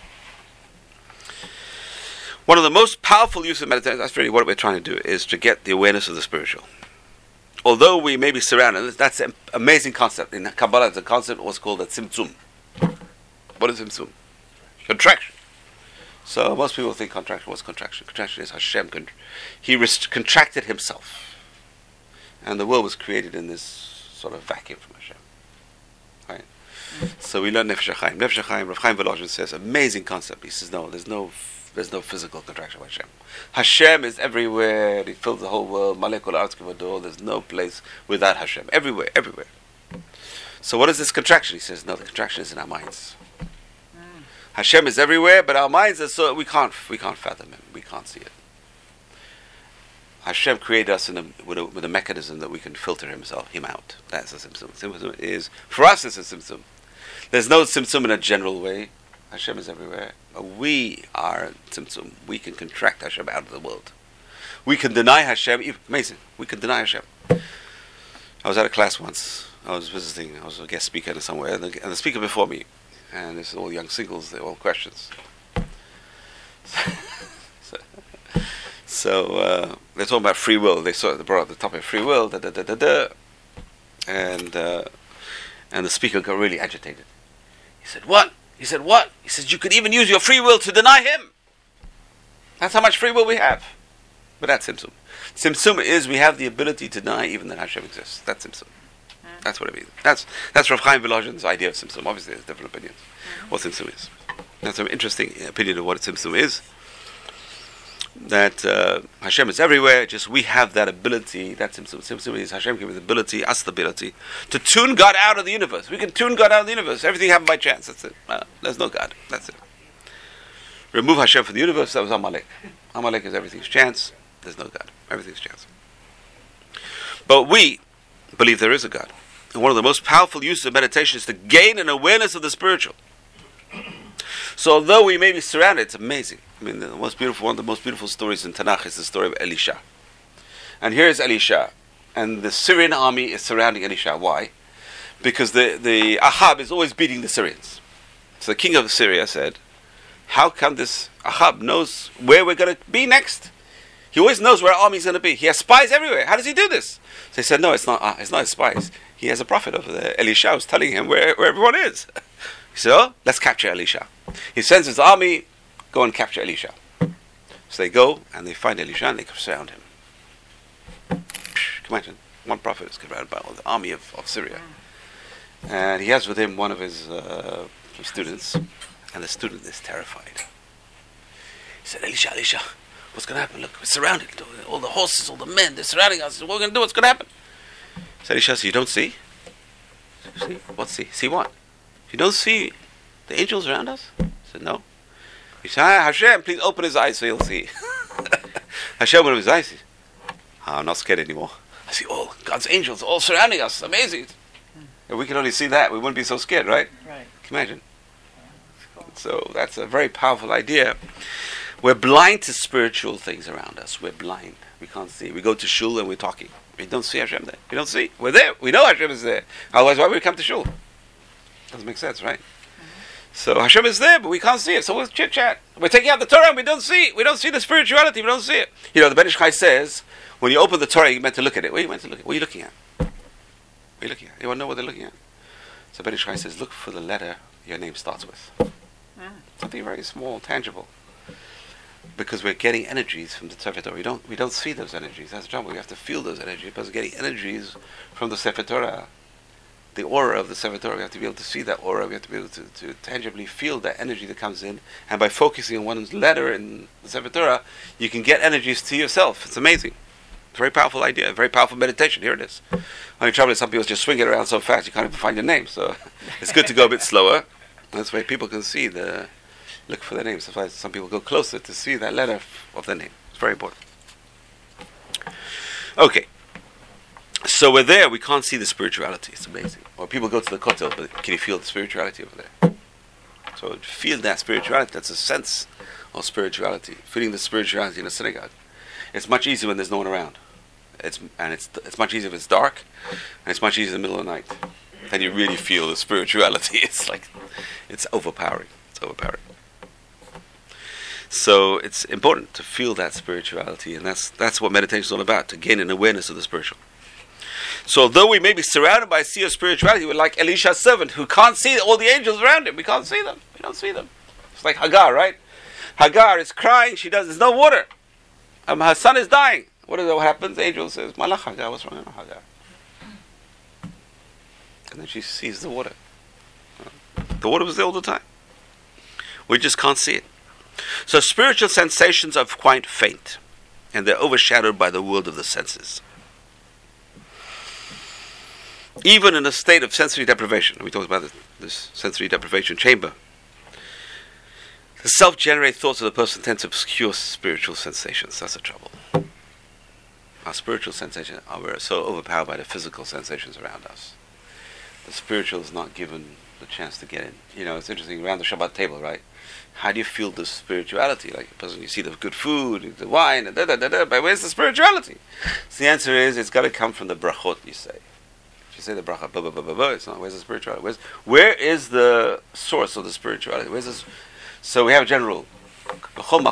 One of the most powerful uses of meditation, that's really what we're trying to do, is to get the awareness of the spiritual. Although we may be surrounded, that's an amazing concept. In Kabbalah, the concept was called a tzimtzum. What is tzimtzum? Contraction. So most people think contraction. What's contraction? Contraction is Hashem. Con- he rest- contracted himself. And the world was created in this sort of vacuum from Hashem. Right? Mm. So we learn Nefesh HaChaim. Nefesh HaChaim, Rav Chaim Volozhin says, amazing concept. He says, no, there's no There's no physical contraction of Hashem. Hashem is everywhere. He fills the whole world. Malekul Arz Kivador. There's no place without Hashem. Everywhere, everywhere. So what is this contraction? He says, no, the contraction is in our minds. Mm. Hashem is everywhere, but our minds are so we can't we can't fathom him. We can't see it. Hashem created us in a, with, a, with a mechanism that we can filter himself him out. That's a symptom. Symptom is for us. It's a symptom. There's no symptom in a general way. Hashem is everywhere. We are tzimtzum. We can contract Hashem out of the world. We can deny Hashem. Amazing. We can deny Hashem. I was at a class once. I was visiting. I was a guest speaker somewhere, and the, and the speaker before me, and this is all young singles. They're all questions. so so uh, they're talking about free will. They sort of brought up the topic of free will. Da da da da da. And uh, and the speaker got really agitated. He said, "What?" He said, what? He said, you could even use your free will to deny him. That's how much free will we have. But that's Tzimtzum. Tzimtzum is we have the ability to deny even that Hashem exists. That's Tzimtzum. Mm. That's what it means. That's that's Rav Chaim Volozhin's idea of Tzimtzum. Obviously, there's different opinions mm. what Tzimtzum is. That's an interesting opinion of what Tzimtzum is. That uh, Hashem is everywhere, just we have that ability. That's Tzimtzum. Tzimtzum is Hashem gives the ability, us the ability, to tune God out of the universe. We can tune God out of the universe. Everything happened by chance. That's it. Uh, there's no God. That's it. Remove Hashem from the universe, that was Amalek. Amalek is everything's chance. There's no God. Everything's chance. But we believe there is a God. And one of the most powerful uses of meditation is to gain an awareness of the spiritual. So although we may be surrounded, it's amazing. I mean, the most beautiful, one of the most beautiful stories in Tanakh is the story of Elisha. And here is Elisha, and the Syrian army is surrounding Elisha. Why? Because the, the Ahab is always beating the Syrians. So the king of Syria said, how come this Ahab knows where we're going to be next? He always knows where our army is going to be. He has spies everywhere. How does he do this? So he said, no, it's not, uh, it's not his spies. He has a prophet over there. Elisha is telling him where, where everyone is. He said, oh, let's capture Elisha. He sends his army, go and capture Elisha. So they go, and they find Elisha, and they surround him. Can you imagine? One prophet is surrounded by all the army of, of Syria. And he has with him one of his uh, students, and the student is terrified. He said, Elisha, Elisha, what's going to happen? Look, we're surrounded. All the horses, all the men, they're surrounding us. What are we going to do? What's going to happen? He said, Elisha, so you don't see? See? What see? See what? You don't see the angels around us? He said, no. He said, ah, Hashem, please open his eyes so he'll see. Hashem opened his eyes. He said, oh, I'm not scared anymore. I see all God's angels all surrounding us. Amazing. If we could only see that, we wouldn't be so scared, right? Right. Can you imagine? So that's a very powerful idea. We're blind to spiritual things around us. We're blind. We can't see. We go to shul and we're talking. We don't see Hashem there. We don't see. We're there. We know Hashem is there. Otherwise, why would we come to shul? Doesn't make sense, right? Mm-hmm. So Hashem is there, but we can't see it. So we'll chit chat. We're taking out the Torah and we don't see it. We don't see the spirituality. We don't see it. You know, the Ben Ish Chai says, when you open the Torah, you're meant to look at it. What are you meant to look at? What are you looking at? What are you looking at? You want to know what they're looking at? So Ben Ish Chai says, look for the letter your name starts with. Mm. Something very small, tangible. Because we're getting energies from the Sefer Torah. We don't, we don't see those energies. That's the trouble. We have to feel those energies. Because we're getting energies from the Sefer Torah. The aura of the Sefer Torah. We have to be able to see that aura. We have to be able to, to tangibly feel that energy that comes in. And by focusing on one letter in the Sefer Torah, you can get energies to yourself. It's amazing. Very powerful idea. Very powerful meditation. Here it is. Only trouble is some people just swing it around so fast you can't even find your name. So it's good to go a bit slower. That's why people can see the... Look for their names. That's why some people go closer to see that letter of their name. It's very important. Okay. So we're there. We can't see the spirituality. It's amazing. Or people go to the kotel, but can you feel the spirituality over there? So feel that spirituality. That's a sense of spirituality. Feeling the spirituality in a synagogue. It's much easier when there's no one around. It's and it's it's much easier if it's dark, and it's much easier in the middle of the night. Then you really feel the spirituality. It's like it's overpowering. It's overpowering. So it's important to feel that spirituality, and that's that's what meditation is all about, to gain an awareness of the spiritual. So although we may be surrounded by a sea of spirituality, we're like Elisha's servant who can't see all the angels around him. We can't see them. We don't see them. It's like Hagar, right? Hagar is crying. She does. There's no water. Um, her son is dying. What is what happens? The angel says, Malach Hagar, what's wrong with Hagar? And then she sees the water. The water was there all the time. We just can't see it. So spiritual sensations are quite faint, and they're overshadowed by the world of the senses. Even in a state of sensory deprivation, we talked about this, this sensory deprivation chamber, the self-generated thoughts of the person tend to obscure spiritual sensations. That's the trouble. Our spiritual sensations are so overpowered by the physical sensations around us. The spiritual is not given the chance to get in. You know, it's interesting, around the Shabbat table, right? How do you feel the spirituality? Like, you see the good food, the wine, and da da da da, but where's the spirituality? So the answer is, it's got to come from the brachot, you say. If you say the bracha, ba ba ba ba ba, it's not, where's the spirituality? Where's, where is the source of the spirituality? Where's this? So we have a general rule.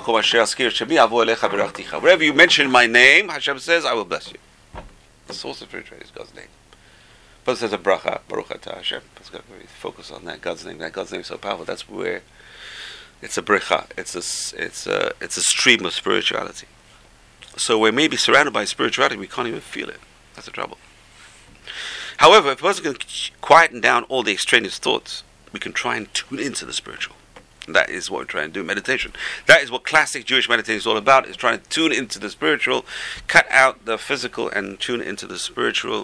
Wherever you mention my name, Hashem says, I will bless you. The source of spirituality is God's name. But it says a bracha, Baruch atah Hashem. Let's go focus on that, God's name. That God's name is so powerful. That's where it's a bracha. It's a, it's a, it's a stream of spirituality. So we may be surrounded by spirituality, we can't even feel it. That's the trouble. However, if a person can quieten down all the extraneous thoughts, we can try and tune into the spiritual. And that is what we're trying to do, meditation. That is what classic Jewish meditation is all about, is trying to tune into the spiritual, cut out the physical and tune into the spiritual.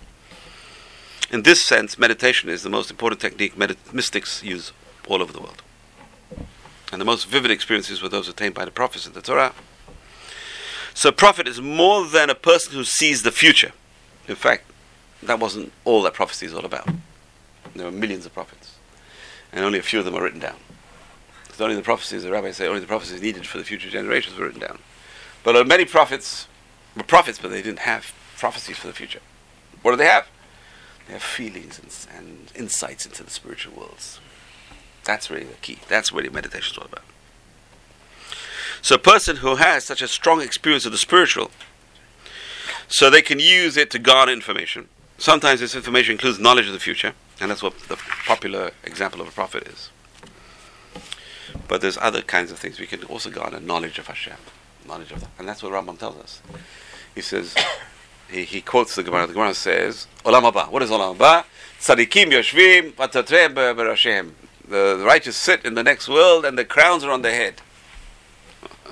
In this sense, meditation is the most important technique med- mystics use all over the world. And the most vivid experiences were those attained by the prophets in the Torah. So a prophet is more than a person who sees the future. In fact, that wasn't all that prophecy is all about. There were millions of prophets. And only a few of them are written down. Because only the prophecies, the rabbis say, only the prophecies needed for the future generations were written down. But uh, many prophets were prophets, but they didn't have prophecies for the future. What do they have? They have feelings and, and insights into the spiritual worlds. That's really the key. That's really meditation is all about. So a person who has such a strong experience of the spiritual, so they can use it to garner information. Sometimes this information includes knowledge of the future, and that's what the popular example of a prophet is. But there's other kinds of things. We can also garner knowledge of Hashem, knowledge of, the, and that's what Rambam tells us. He says, he, he quotes the Gemara. The Gemara says, "Olam haba." What is Olam haba? Tzadikim yoshvim patatreim berashem. The righteous sit in the next world, and the crowns are on their head.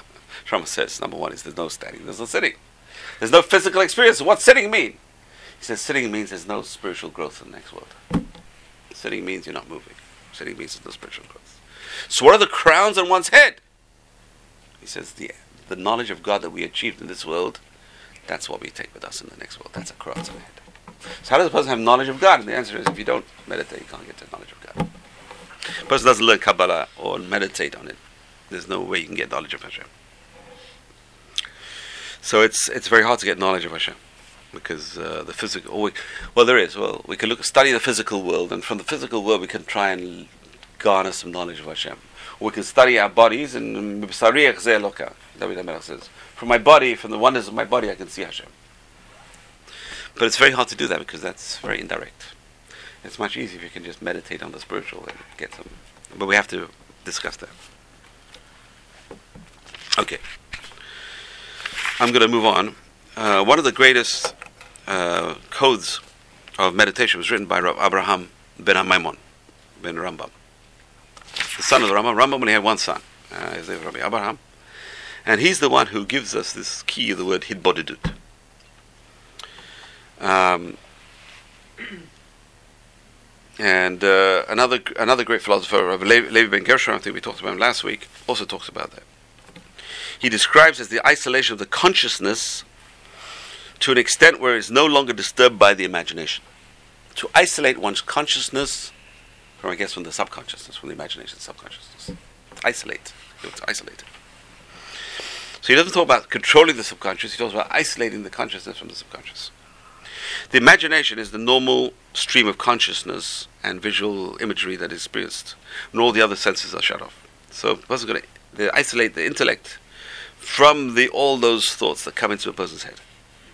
Rambam says, number one is there's no standing, there's no sitting. There's no physical experience. What's sitting mean? He says sitting means there's no spiritual growth in the next world. Sitting means you're not moving. Sitting means there's no spiritual growth. So what are the crowns on one's head? He says the the knowledge of God that we achieved in this world, that's what we take with us in the next world. That's a crown on the head. So how does a person have knowledge of God? And the answer is if you don't meditate, you can't get to knowledge of God. A person doesn't learn Kabbalah or meditate on it, there's no way you can get knowledge of Hashem. So it's it's very hard to get knowledge of Hashem. Because uh, the physical, we, well, there is. Well, we can look study the physical world, and from the physical world, we can try and garner some knowledge of Hashem. Or we can study our bodies, and David HaMelech says, "From my body, from the wonders of my body, I can see Hashem." But it's very hard to do that because that's very indirect. It's much easier if you can just meditate on the spiritual and get some. But we have to discuss that. Okay, I'm going to move on. Uh, one of the greatest uh, codes of meditation was written by Rav Abraham ben Maimon ben Rambam, the son of the Rambam. Rambam only had one son, uh, his name is Rabbi Abraham, and he's the one who gives us this key of the word Hidbodedut. Um, and uh, another another great philosopher, Rabbi Levi ben Gershon, I think we talked about him last week, also talks about that. He describes as the isolation of the consciousness to an extent where it's no longer disturbed by the imagination. To isolate one's consciousness from, I guess, from the subconsciousness, from the imagination, subconsciousness. Isolate. You have to isolate it. So he doesn't talk about controlling the subconscious, he talks about isolating the consciousness from the subconscious. The imagination is the normal stream of consciousness and visual imagery that is experienced, and all the other senses are shut off. So a person's going to isolate the intellect from the all those thoughts that come into a person's head.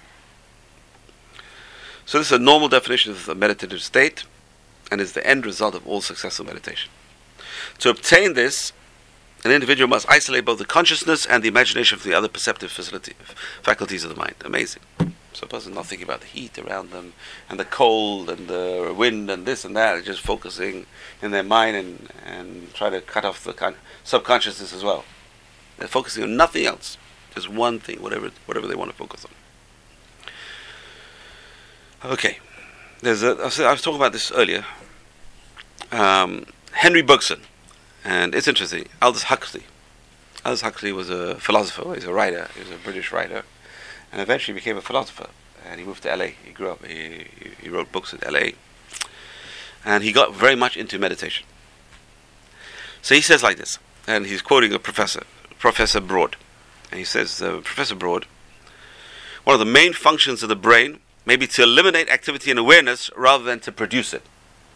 So this is a normal definition of the meditative state, and is the end result of all successful meditation. To obtain this, an individual must isolate both the consciousness and the imagination from the other perceptive facility, faculties of the mind. Amazing. So a person not thinking about the heat around them, and the cold, and the wind, and this and that, they're just focusing in their mind and, and try to cut off the con- subconsciousness as well. They're focusing on nothing else, just one thing, whatever whatever they want to focus on. Okay, there's a, I was talking about this earlier. Um, Henry Bergson, and it's interesting. Aldous Huxley. Aldous Huxley was a philosopher. He's a writer. He was a British writer, and eventually became a philosopher. And he moved to L A. He grew up. He, he wrote books in L A, and he got very much into meditation. So he says like this, and he's quoting a professor, Professor Broad, and he says, uh, Professor Broad, one of the main functions of the brain maybe to eliminate activity and awareness rather than to produce it.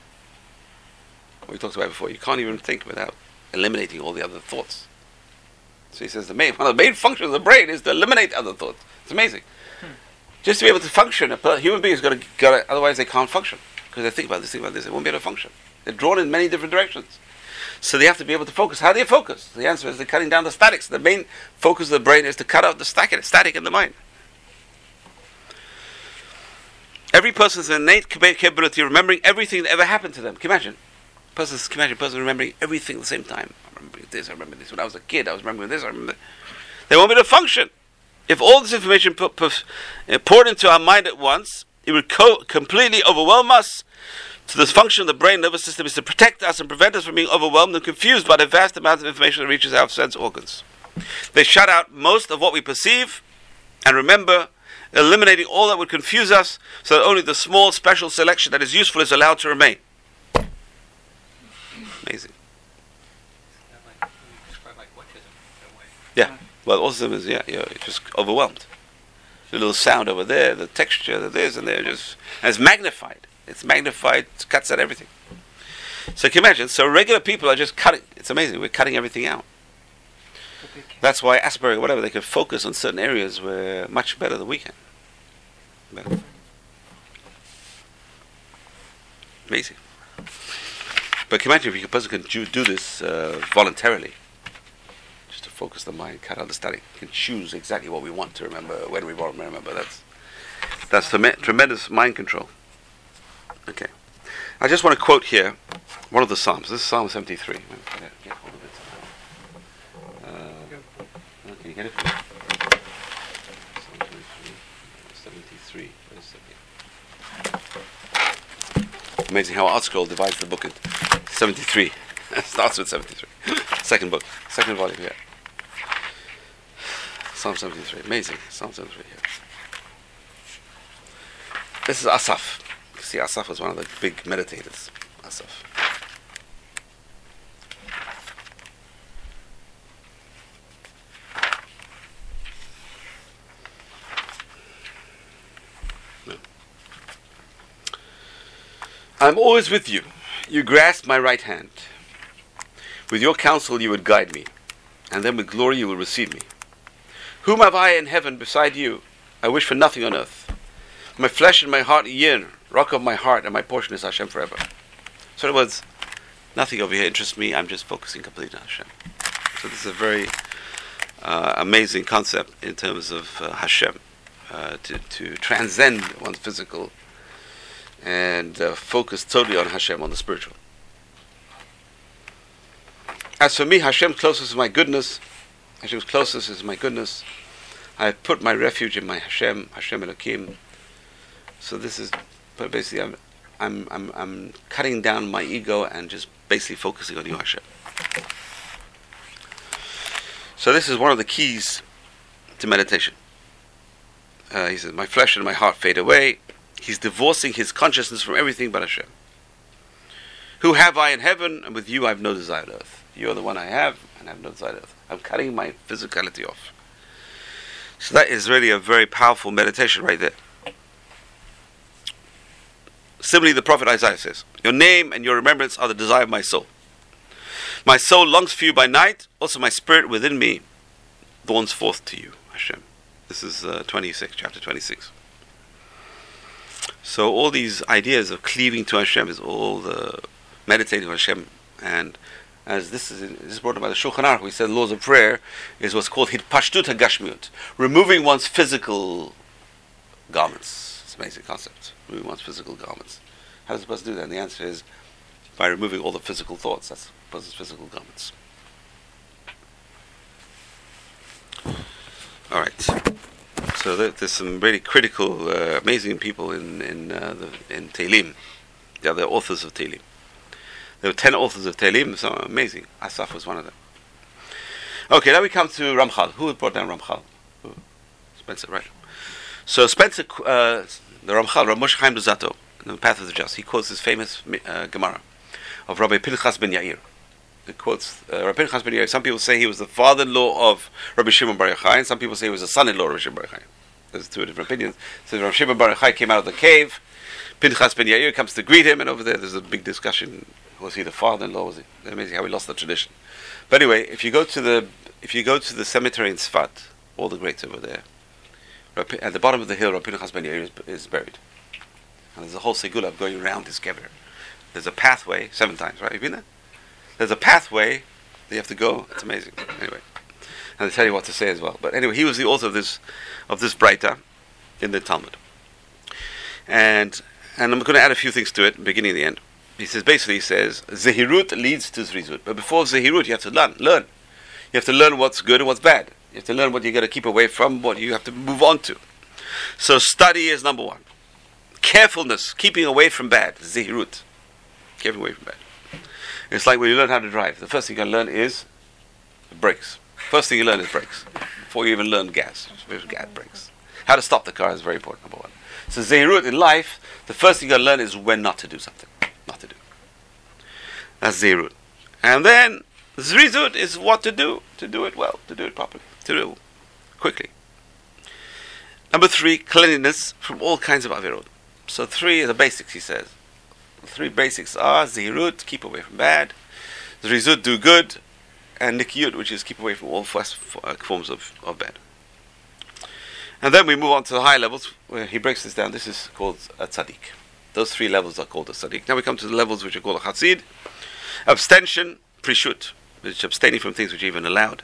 We talked about it before. You can't even think without eliminating all the other thoughts. So he says the main one of the main functions of the brain is to eliminate other thoughts. It's amazing. Hmm. Just to be able to function, a human being is going to got to, otherwise they can't function because they think about this, think about this. They won't be able to function. They're drawn in many different directions. So they have to be able to focus. How do you focus? The answer is they're cutting down the statics. The main focus of the brain is to cut out the static, static in the mind. Every person has an innate capability of remembering everything that ever happened to them. Can you imagine? Persons, can you imagine a person remembering everything at the same time? I remember this, I remember this. When I was a kid, I was remembering this, I remember that. They won't be able to function. If all this information put, put, uh, poured into our mind at once, it would co- completely overwhelm us. So the function of the brain nervous system is to protect us and prevent us from being overwhelmed and confused by the vast amount of information that reaches our sense organs. They shut out most of what we perceive and remember, eliminating all that would confuse us, so that only the small special selection that is useful is allowed to remain. Amazing. Like, you describe like autism in a way. Yeah. Well, autism is, yeah, you're just overwhelmed. The little sound over there, the texture, the this and there, just, and it's magnified. It's magnified, it cuts out everything. So can you imagine? So regular people are just cutting, it's amazing, we're cutting everything out. That's why Asperger, whatever, they can focus on certain areas where much better than we can. Better. Amazing. But can you imagine if a person can do, do this uh, voluntarily, just to focus the mind, cut out the static, can choose exactly what we want to remember, when we want to remember. That's that's trem- tremendous mind control. Okay. I just want to quote here one of the Psalms. This is Psalm seventy-three. Uh, okay, you get it? seventy-three. Wait a second. Amazing how ArtScroll divides the book into seventy-three. Starts with seventy-three. Second book, second volume here. Psalm seventy-three. Amazing. Psalm seventy-three here. This is Asaph. You see, Asaph was one of the big meditators. Asaph. I'm always with you. You grasp my right hand. With your counsel you would guide me, and then with glory you will receive me. Whom have I in heaven beside you? I wish for nothing on earth. My flesh and my heart yearn, rock of my heart, and my portion is Hashem forever. So in other words, nothing over here interests me. I'm just focusing completely on Hashem. So this is a very uh, amazing concept in terms of uh, Hashem, uh, to, to transcend one's physical and uh, focus totally on Hashem, on the spiritual. As for me, Hashem's closest is my goodness. Hashem's closest is my goodness. I have put my refuge in my Hashem, Hashem Elokim. So this is, but basically, I'm, I'm, I'm, I'm cutting down my ego and just basically focusing on you, Hashem. So this is one of the keys to meditation. Uh, he says, my flesh and my heart fade away. He's divorcing his consciousness from everything but Hashem. Who have I in heaven? And with you I have no desire on earth. You are the one I have, and I have no desire on earth. I'm cutting my physicality off. So that is really a very powerful meditation right there. Similarly, the prophet Isaiah says, your name and your remembrance are the desire of my soul. My soul longs for you by night, also my spirit within me dawns forth to you, Hashem. This is uh, twenty-six, chapter twenty-six. So all these ideas of cleaving to Hashem is all the meditating on Hashem, and as this is, this is brought up by the Shulchan Aruch, we said laws of prayer is what's called hitpashtut hagashmiut, removing one's physical garments. It's an amazing concept, removing one's physical garments. How does a person do that? And the answer is by removing all the physical thoughts. That's a person's physical garments. All right. So there, there's some really critical, uh, amazing people in in uh, the, in Tehillim. They are the authors of Tehillim. There were ten authors of Tehillim, so amazing. Asaph was one of them. Okay, now we come to Ramchal. Who brought down Ramchal? Who? Spencer, right? So Spencer, uh, the Ramchal, Rav Moshe Chaim Luzzatto, in the Path of the Just, he quotes his famous uh, Gemara of Rabbi Pinchas ben Yair. He quotes uh, Rabbi Pinchas ben Yair. Some people say he was the father-in-law of Rabbi Shimon Bar Yochai, and some people say he was the son-in-law of Rabbi Shimon Bar Yochai. There's two different opinions. So Rabbi Shimon Bar Yochai came out of the cave. Pinchas ben Yair comes to greet him, and over there there's a big discussion. Was he the father-in-law? Was he? Amazing how he lost the tradition. But anyway, if you go to the if you go to the cemetery in Sfat, all the greats over there, at the bottom of the hill, Rabbi Pinchas ben Yair is, is buried, and there's a whole segula going around his kever. There's a pathway seven times, right? You've been there? There's a pathway that you have to go. It's amazing. Anyway, and they tell you what to say as well. But anyway, he was the author of this of this Breita in the Talmud, and and I'm going to add a few things to it, beginning and the end. He says, basically, he says, Zehirut leads to Zrizut. But before Zehirut, you have to learn. Learn. You have to learn what's good and what's bad. You have to learn what you got to keep away from, what you have to move on to. So study is number one. Carefulness, keeping away from bad. Zehirut. Keeping away from bad. It's like when you learn how to drive. The first thing you got to learn is brakes. First thing you learn is brakes. Before you even learn gas. Gas brakes. How to stop the car is very important, number one. So Zehirut in life, the first thing you got to learn is when not to do something. Not to do. That's Zehirut. And then Zrizut is what to do, to do it well, to do it properly, to do it quickly. Number three, cleanliness from all kinds of avirot. So three are the basics, he says. The three basics are Zehirut, keep away from bad, Zrizut, do good, and Nikiyut, which is keep away from all forms of, of bad. And then we move on to the high levels, where he breaks this down. This is called a tzaddik. Those three levels are called a tzaddik. Now we come to the levels which are called a chassid. Abstention, prishut, which is abstaining from things which are even allowed.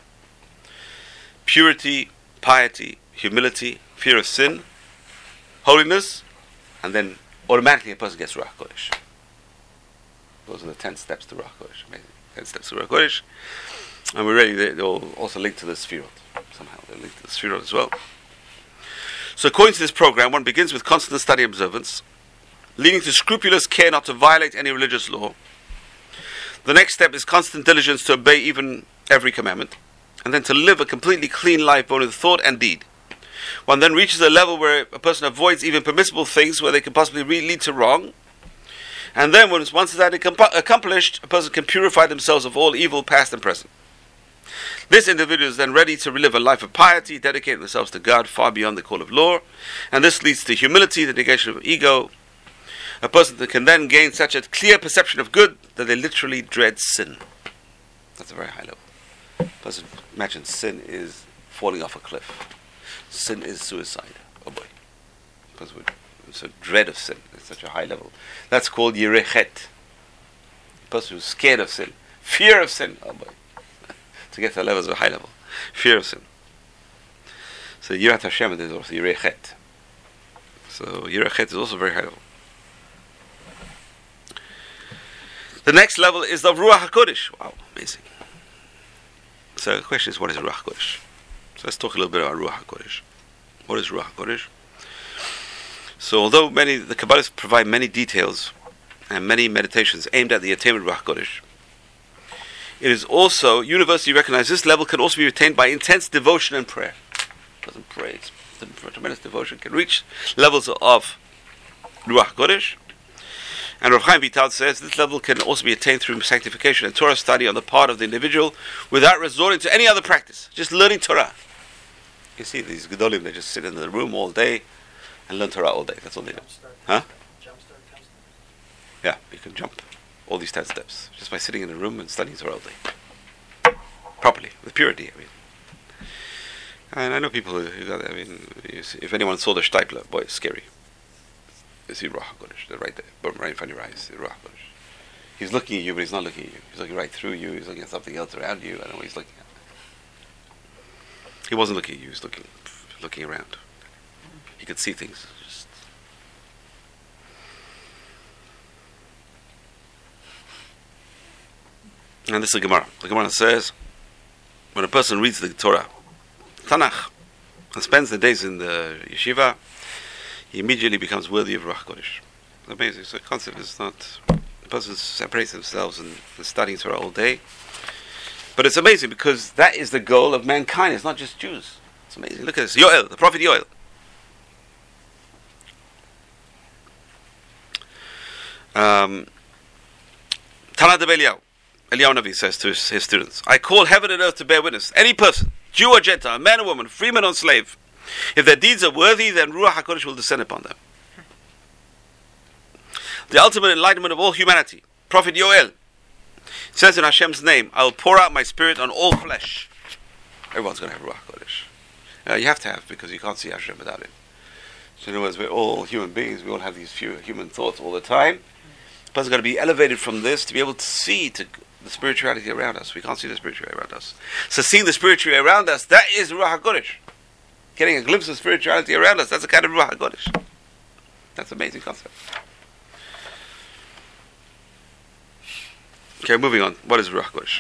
Purity, piety, humility, fear of sin, holiness, and then automatically a person gets Ruach Kodesh. Those are the ten steps to Ruach Kodesh. Amazing. Ten steps to Ruach Kodesh. And we're ready, they, they're all also linked to the Sefirot. Somehow they're linked to the Sefirot as well. So according to this program, one begins with constant study and observance, leading to scrupulous care not to violate any religious law. The next step is constant diligence to obey even every commandment, and then to live a completely clean life both in thought and deed. One then reaches a level where a person avoids even permissible things where they can possibly lead to wrong. And then once that is accomplished, a person can purify themselves of all evil past and present. This individual is then ready to live a life of piety, dedicating themselves to God far beyond the call of law. And this leads to humility, the negation of ego. A person that can then gain such a clear perception of good that they literally dread sin. That's a very high level. A person, imagine sin is falling off a cliff. Sin is suicide. Oh boy. A person would, it's a dread of sin. It's such a high level. That's called yirechet. A person who's scared of sin. Fear of sin. Oh boy. To get to that level is a high level. Fear of sin. So Yirat Hashem is also yirechet. So yirechet is also very high level. The next level is the Ruach HaKodesh. Wow, amazing. So the question is, what is Ruach HaKodesh? So let's talk a little bit about Ruach HaKodesh. What is Ruach HaKodesh? So although many, the Kabbalists provide many details and many meditations aimed at the attainment of Ruach HaKodesh, it is also universally recognized this level can also be attained by intense devotion and prayer. Doesn't pray, it's tremendous devotion, can reach levels of Ruach HaKodesh. And Rav Chaim Vital says this level can also be attained through sanctification and Torah study on the part of the individual without resorting to any other practice, just learning Torah. You see these Gedolim, they just sit in the room all day and learn Torah all day. That's all they do. Huh? Yeah, you can jump all these ten steps just by sitting in a room and studying Torah all day. Properly, with purity, I mean. And I know people who, who got, I mean, you see, if anyone saw the Steipler, boy, it's scary. You see Ruach HaKodesh, they're right there, boom, right in front of your eyes, Ruach HaKodesh. He's looking at you, but he's not looking at you. He's looking right through you, he's looking at something else around you, I don't know what he's looking at. He wasn't looking at you, he was looking, looking around. He could see things. Just. And this is the Gemara. The Gemara says, when a person reads the Torah, Tanakh, and spends the days in the yeshiva, he immediately becomes worthy of Ruach HaKodesh. It's amazing. So the concept is not, the person separates themselves and, and studying Torah all day. But it's amazing because that is the goal of mankind. It's not just Jews. It's amazing. Look at this. Yoel, the prophet Yoel. Um, Tanad Eliyahu. Eliyahu Navi says to his, his students, I call heaven and earth to bear witness. Any person, Jew or Gentile, man or woman, freeman or slave, if their deeds are worthy, then Ruach HaKodesh will descend upon them. The ultimate enlightenment of all humanity, Prophet Yoel, says in Hashem's name, I will pour out my spirit on all flesh. Everyone's going to have Ruach HaKodesh. Uh, you have to have, because you can't see Hashem without it. So in other words, we're all human beings, we all have these few human thoughts all the time. The person's got to be elevated from this to be able to see to the spirituality around us. We can't see the spirituality around us. So seeing the spirituality around us, that is Ruach HaKodesh. Getting a glimpse of spirituality around us, that's a kind of Ruach HaKodesh. That's an amazing concept. Okay, moving on. What is Ruach HaKodesh?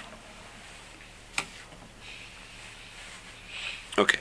Okay.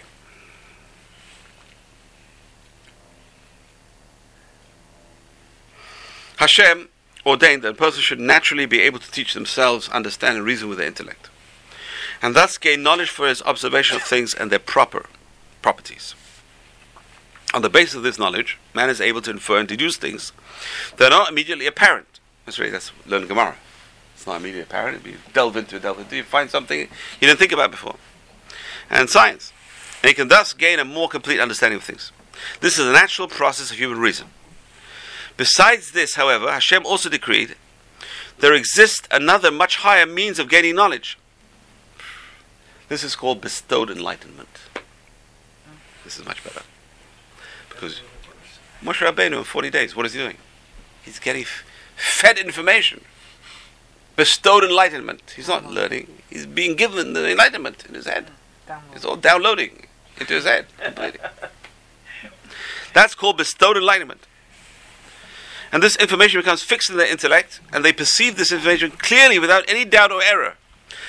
Hashem ordained that a person should naturally be able to teach themselves, understand, and reason with their intellect, and thus gain knowledge for his observation of things and their proper properties. On the basis of this knowledge, man is able to infer and deduce things that are not immediately apparent. That's right, that's learning Gemara. It's not immediately apparent. If you delve into it, delve into it, you find something you didn't think about before. And science. And you can thus gain a more complete understanding of things. This is a natural process of human reason. Besides this, however, Hashem also decreed there exists another much higher means of gaining knowledge. This is called bestowed enlightenment. This is much better. Because Moshe Rabbeinu in forty days, what is he doing? He's getting f- fed information. Bestowed enlightenment. He's not learning. He's being given the enlightenment in his head. It's all downloading into his head completely. That's called bestowed enlightenment. And this information becomes fixed in their intellect, and they perceive this information clearly without any doubt or error.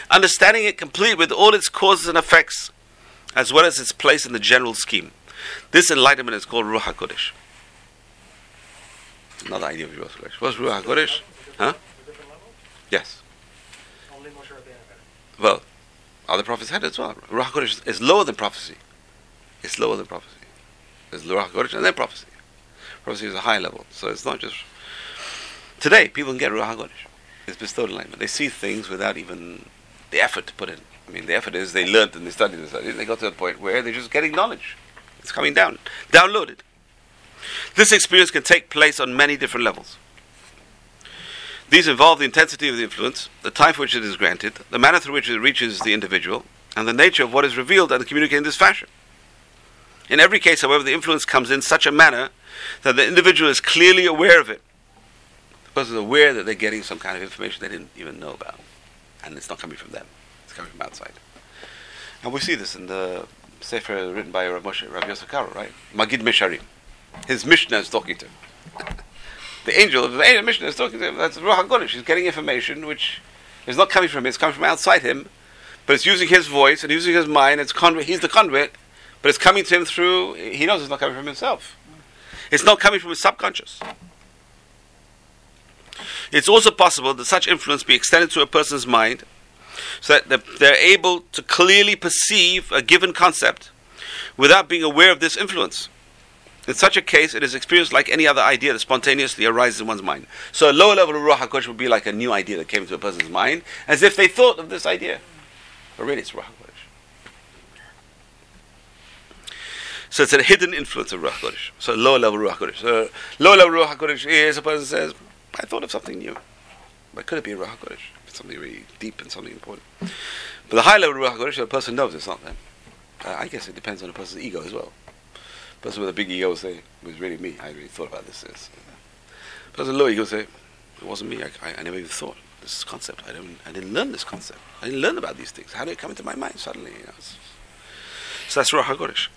understanding it complete with all its causes and effects, as well as its place in the general scheme. This enlightenment is called Ruach HaKodesh. Another idea of Ruach HaKodesh. What's Ruach HaKodesh? Huh? Yes. Only Moshe Rabbeinu had it. Well, other prophets had it as well. Ruach HaKodesh is lower than prophecy. It's lower than prophecy. There's Ruach HaKodesh and then prophecy. Prophecy is a high level. So it's not just... Today, people can get Ruach HaKodesh. It's bestowed enlightenment. They see things without even the effort to put in. I mean, the effort is they learned and they studied and studied and they got to the point where they're just getting knowledge. It's coming down. Downloaded. This experience can take place on many different levels. These involve the intensity of the influence, the time for which it is granted, the manner through which it reaches the individual, and the nature of what is revealed and communicated in this fashion. In every case, however, the influence comes in such a manner that the individual is clearly aware of it. The person is aware that they're getting some kind of information they didn't even know about. And it's not coming from them. It's coming from outside. And we see this in the Sefer written by Rav Moshe, Rav Yosef Karo, right? Magid Mesharim. His Mishnah is talking to him. The angel of the angel Mishnah is talking to him. That's Ruach HaKodesh. He's getting information which is not coming from him. It's coming from outside him. But it's using his voice and using his mind. It's conduit. He's the conduit. But it's coming to him through... He knows it's not coming from himself. It's not coming from his subconscious. It's also possible that such influence be extended to a person's mind so that they're able to clearly perceive a given concept without being aware of this influence. In such a case, it is experienced like any other idea that spontaneously arises in one's mind. So a lower level of Ruach HaKodesh would be like a new idea that came into a person's mind, as if they thought of this idea. But really it's Ruach HaKodesh. So it's a hidden influence of Ruach HaKodesh. So lower level Ruach HaKodesh. So lower level Ruach HaKodesh is a person says, I thought of something new. But could it be Ruach HaKodesh? It's something really deep and something important. But the high level Ruach HaKodesh, the person knows it's not them. Uh, I guess it depends on the person's ego as well. The person with a big ego will say, it was really me. I really thought about this. this. The person with a low ego will say, it wasn't me. I, I, I never even thought. This concept. I didn't, I didn't learn this concept. I didn't learn about these things. How did it come into my mind suddenly? You know? So that's Ruach HaKodesh.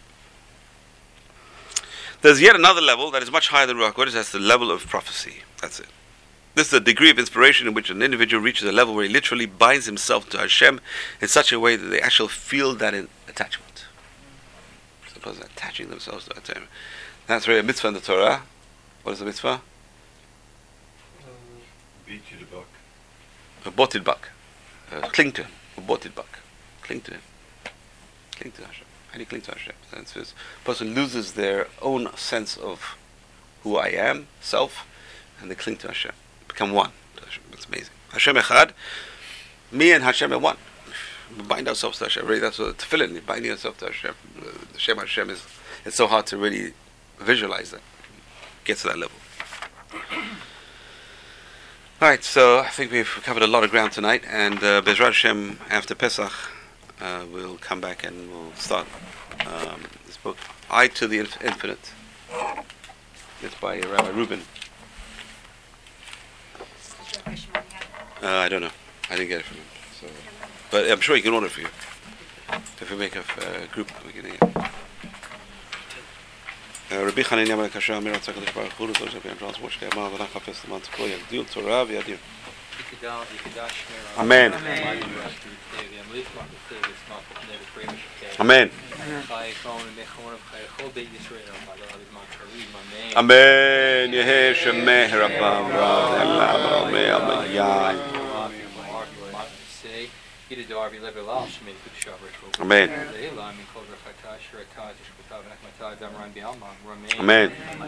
There's yet another level that is much higher than Ruach HaKodesh. That's the level of prophecy. That's it. This is the degree of inspiration in which an individual reaches a level where he literally binds himself to Hashem in such a way that they actually feel that in attachment. So the person attaching themselves to Hashem. That's really a mitzvah in the Torah. What is a mitzvah? Beat you the buck. A boted buck. Uh, cling to him. A boted buck. Cling to him. Cling to Hashem. How do you cling to Hashem? So this person loses their own sense of who I am, self, and they cling to Hashem. Become one. It's amazing. Hashem Echad, me and Hashem are one. We bind ourselves to Hashem. Really, that's what tefillin. You bind yourself to Hashem. The Shem Hashem is. It's so hard to really visualize that. Get to that level. All right. So I think we've covered a lot of ground tonight, and uh, Bezrat Hashem after Pesach, uh, we'll come back and we'll start um, this book, Eye to the Inf- Infinite. It's by Rabbi Rubin. Uh, I don't know. I didn't get it from him. So, but I'm sure he can order it for you. If we make a uh, group, we can. Rabbi Chananya ben Kasha Amir Atzakadosh Baruch Hu L'Tosh Rabbi Andras Moshe Amar V'Nachafes L'Man Tzkol Yagdil Torah V'Yadir. Amen. Amen. Amen. Yehi Shemeh Rabbav Rav Elam Ramei Amayai. Amen. Amen.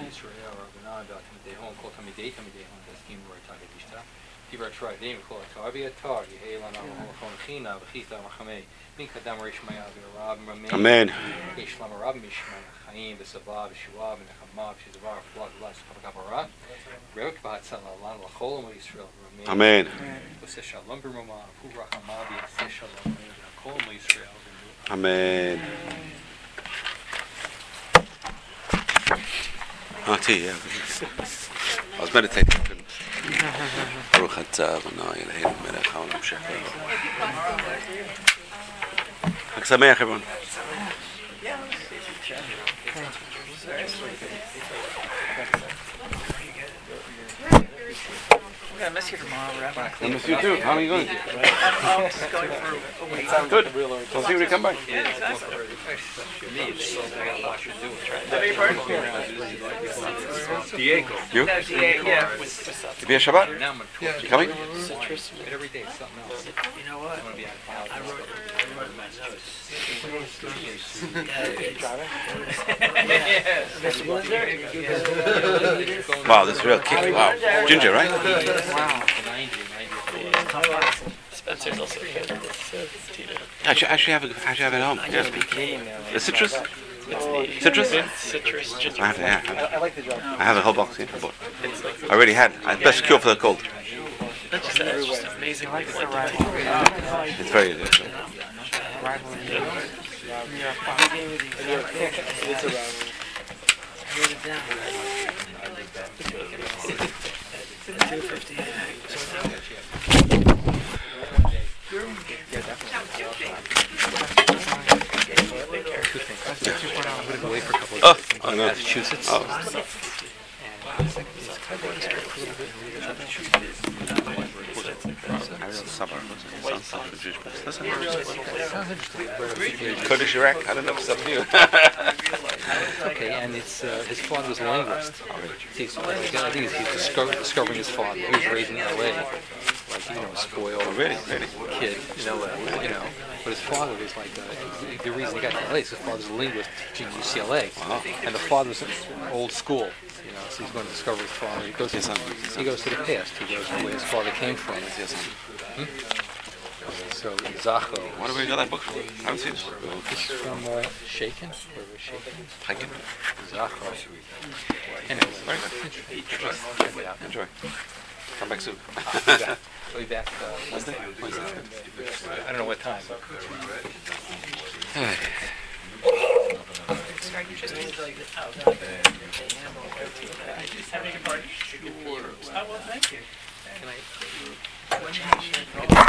Amen. Amen. Amen. Ah, tea, yeah. I was meditating. Baruch atah Adonai Eloheinu melech haolam shefer. Chag Sameach, everyone. gonna miss you tomorrow, Rabbi. I miss you too. How are you going? I'm just going for a week. Good. I'll see when you come back. Yeah, exactly. Diego. You? No, yeah, yeah. You be a Shabbat? Now I'm You coming? citrus every day. Something else. You know what? I'm gonna be out of I wrote, I wrote my notes. Wow, this is real kick. Wow. Ginger, right? Spencer's also good. I should actually have it, I should have it at home. Yes. The citrus? Citrus? Citrus. Just I have to, yeah. I have a whole box here. I bought. I already had. I best cure for the cold. That's just, that's just amazing. Like the It's very good. I'm gonna go away for a couple of Oh, days in I know. Massachusetts. Oh. Kurdish Iraq. I don't know if it's up to you. Okay, and it's uh, his father was a linguist. He's, like, I think he's, he's discover, discovering his father. He was raised in L A, like you know, a spoiled Really, really. kid in L A. You know, but his father was like uh, the reason he got to L A is his father's a linguist teaching U C L A, Wow. and the father's old school. You know, so he's going to discover his father. He goes, Yes, sir. he goes to the past. He goes to where his father came from. Hmm? So Zacho. What do we got that book from? I haven't seen it. This is from uh, Shaken. Where was Shaken? Hiking. Zacho. Anyway, Very good. check it out. Enjoy. Come back soon. I'll be back. I'll be back uh, Wednesday? Wednesday. I don't know what time. Oh, well, thank you.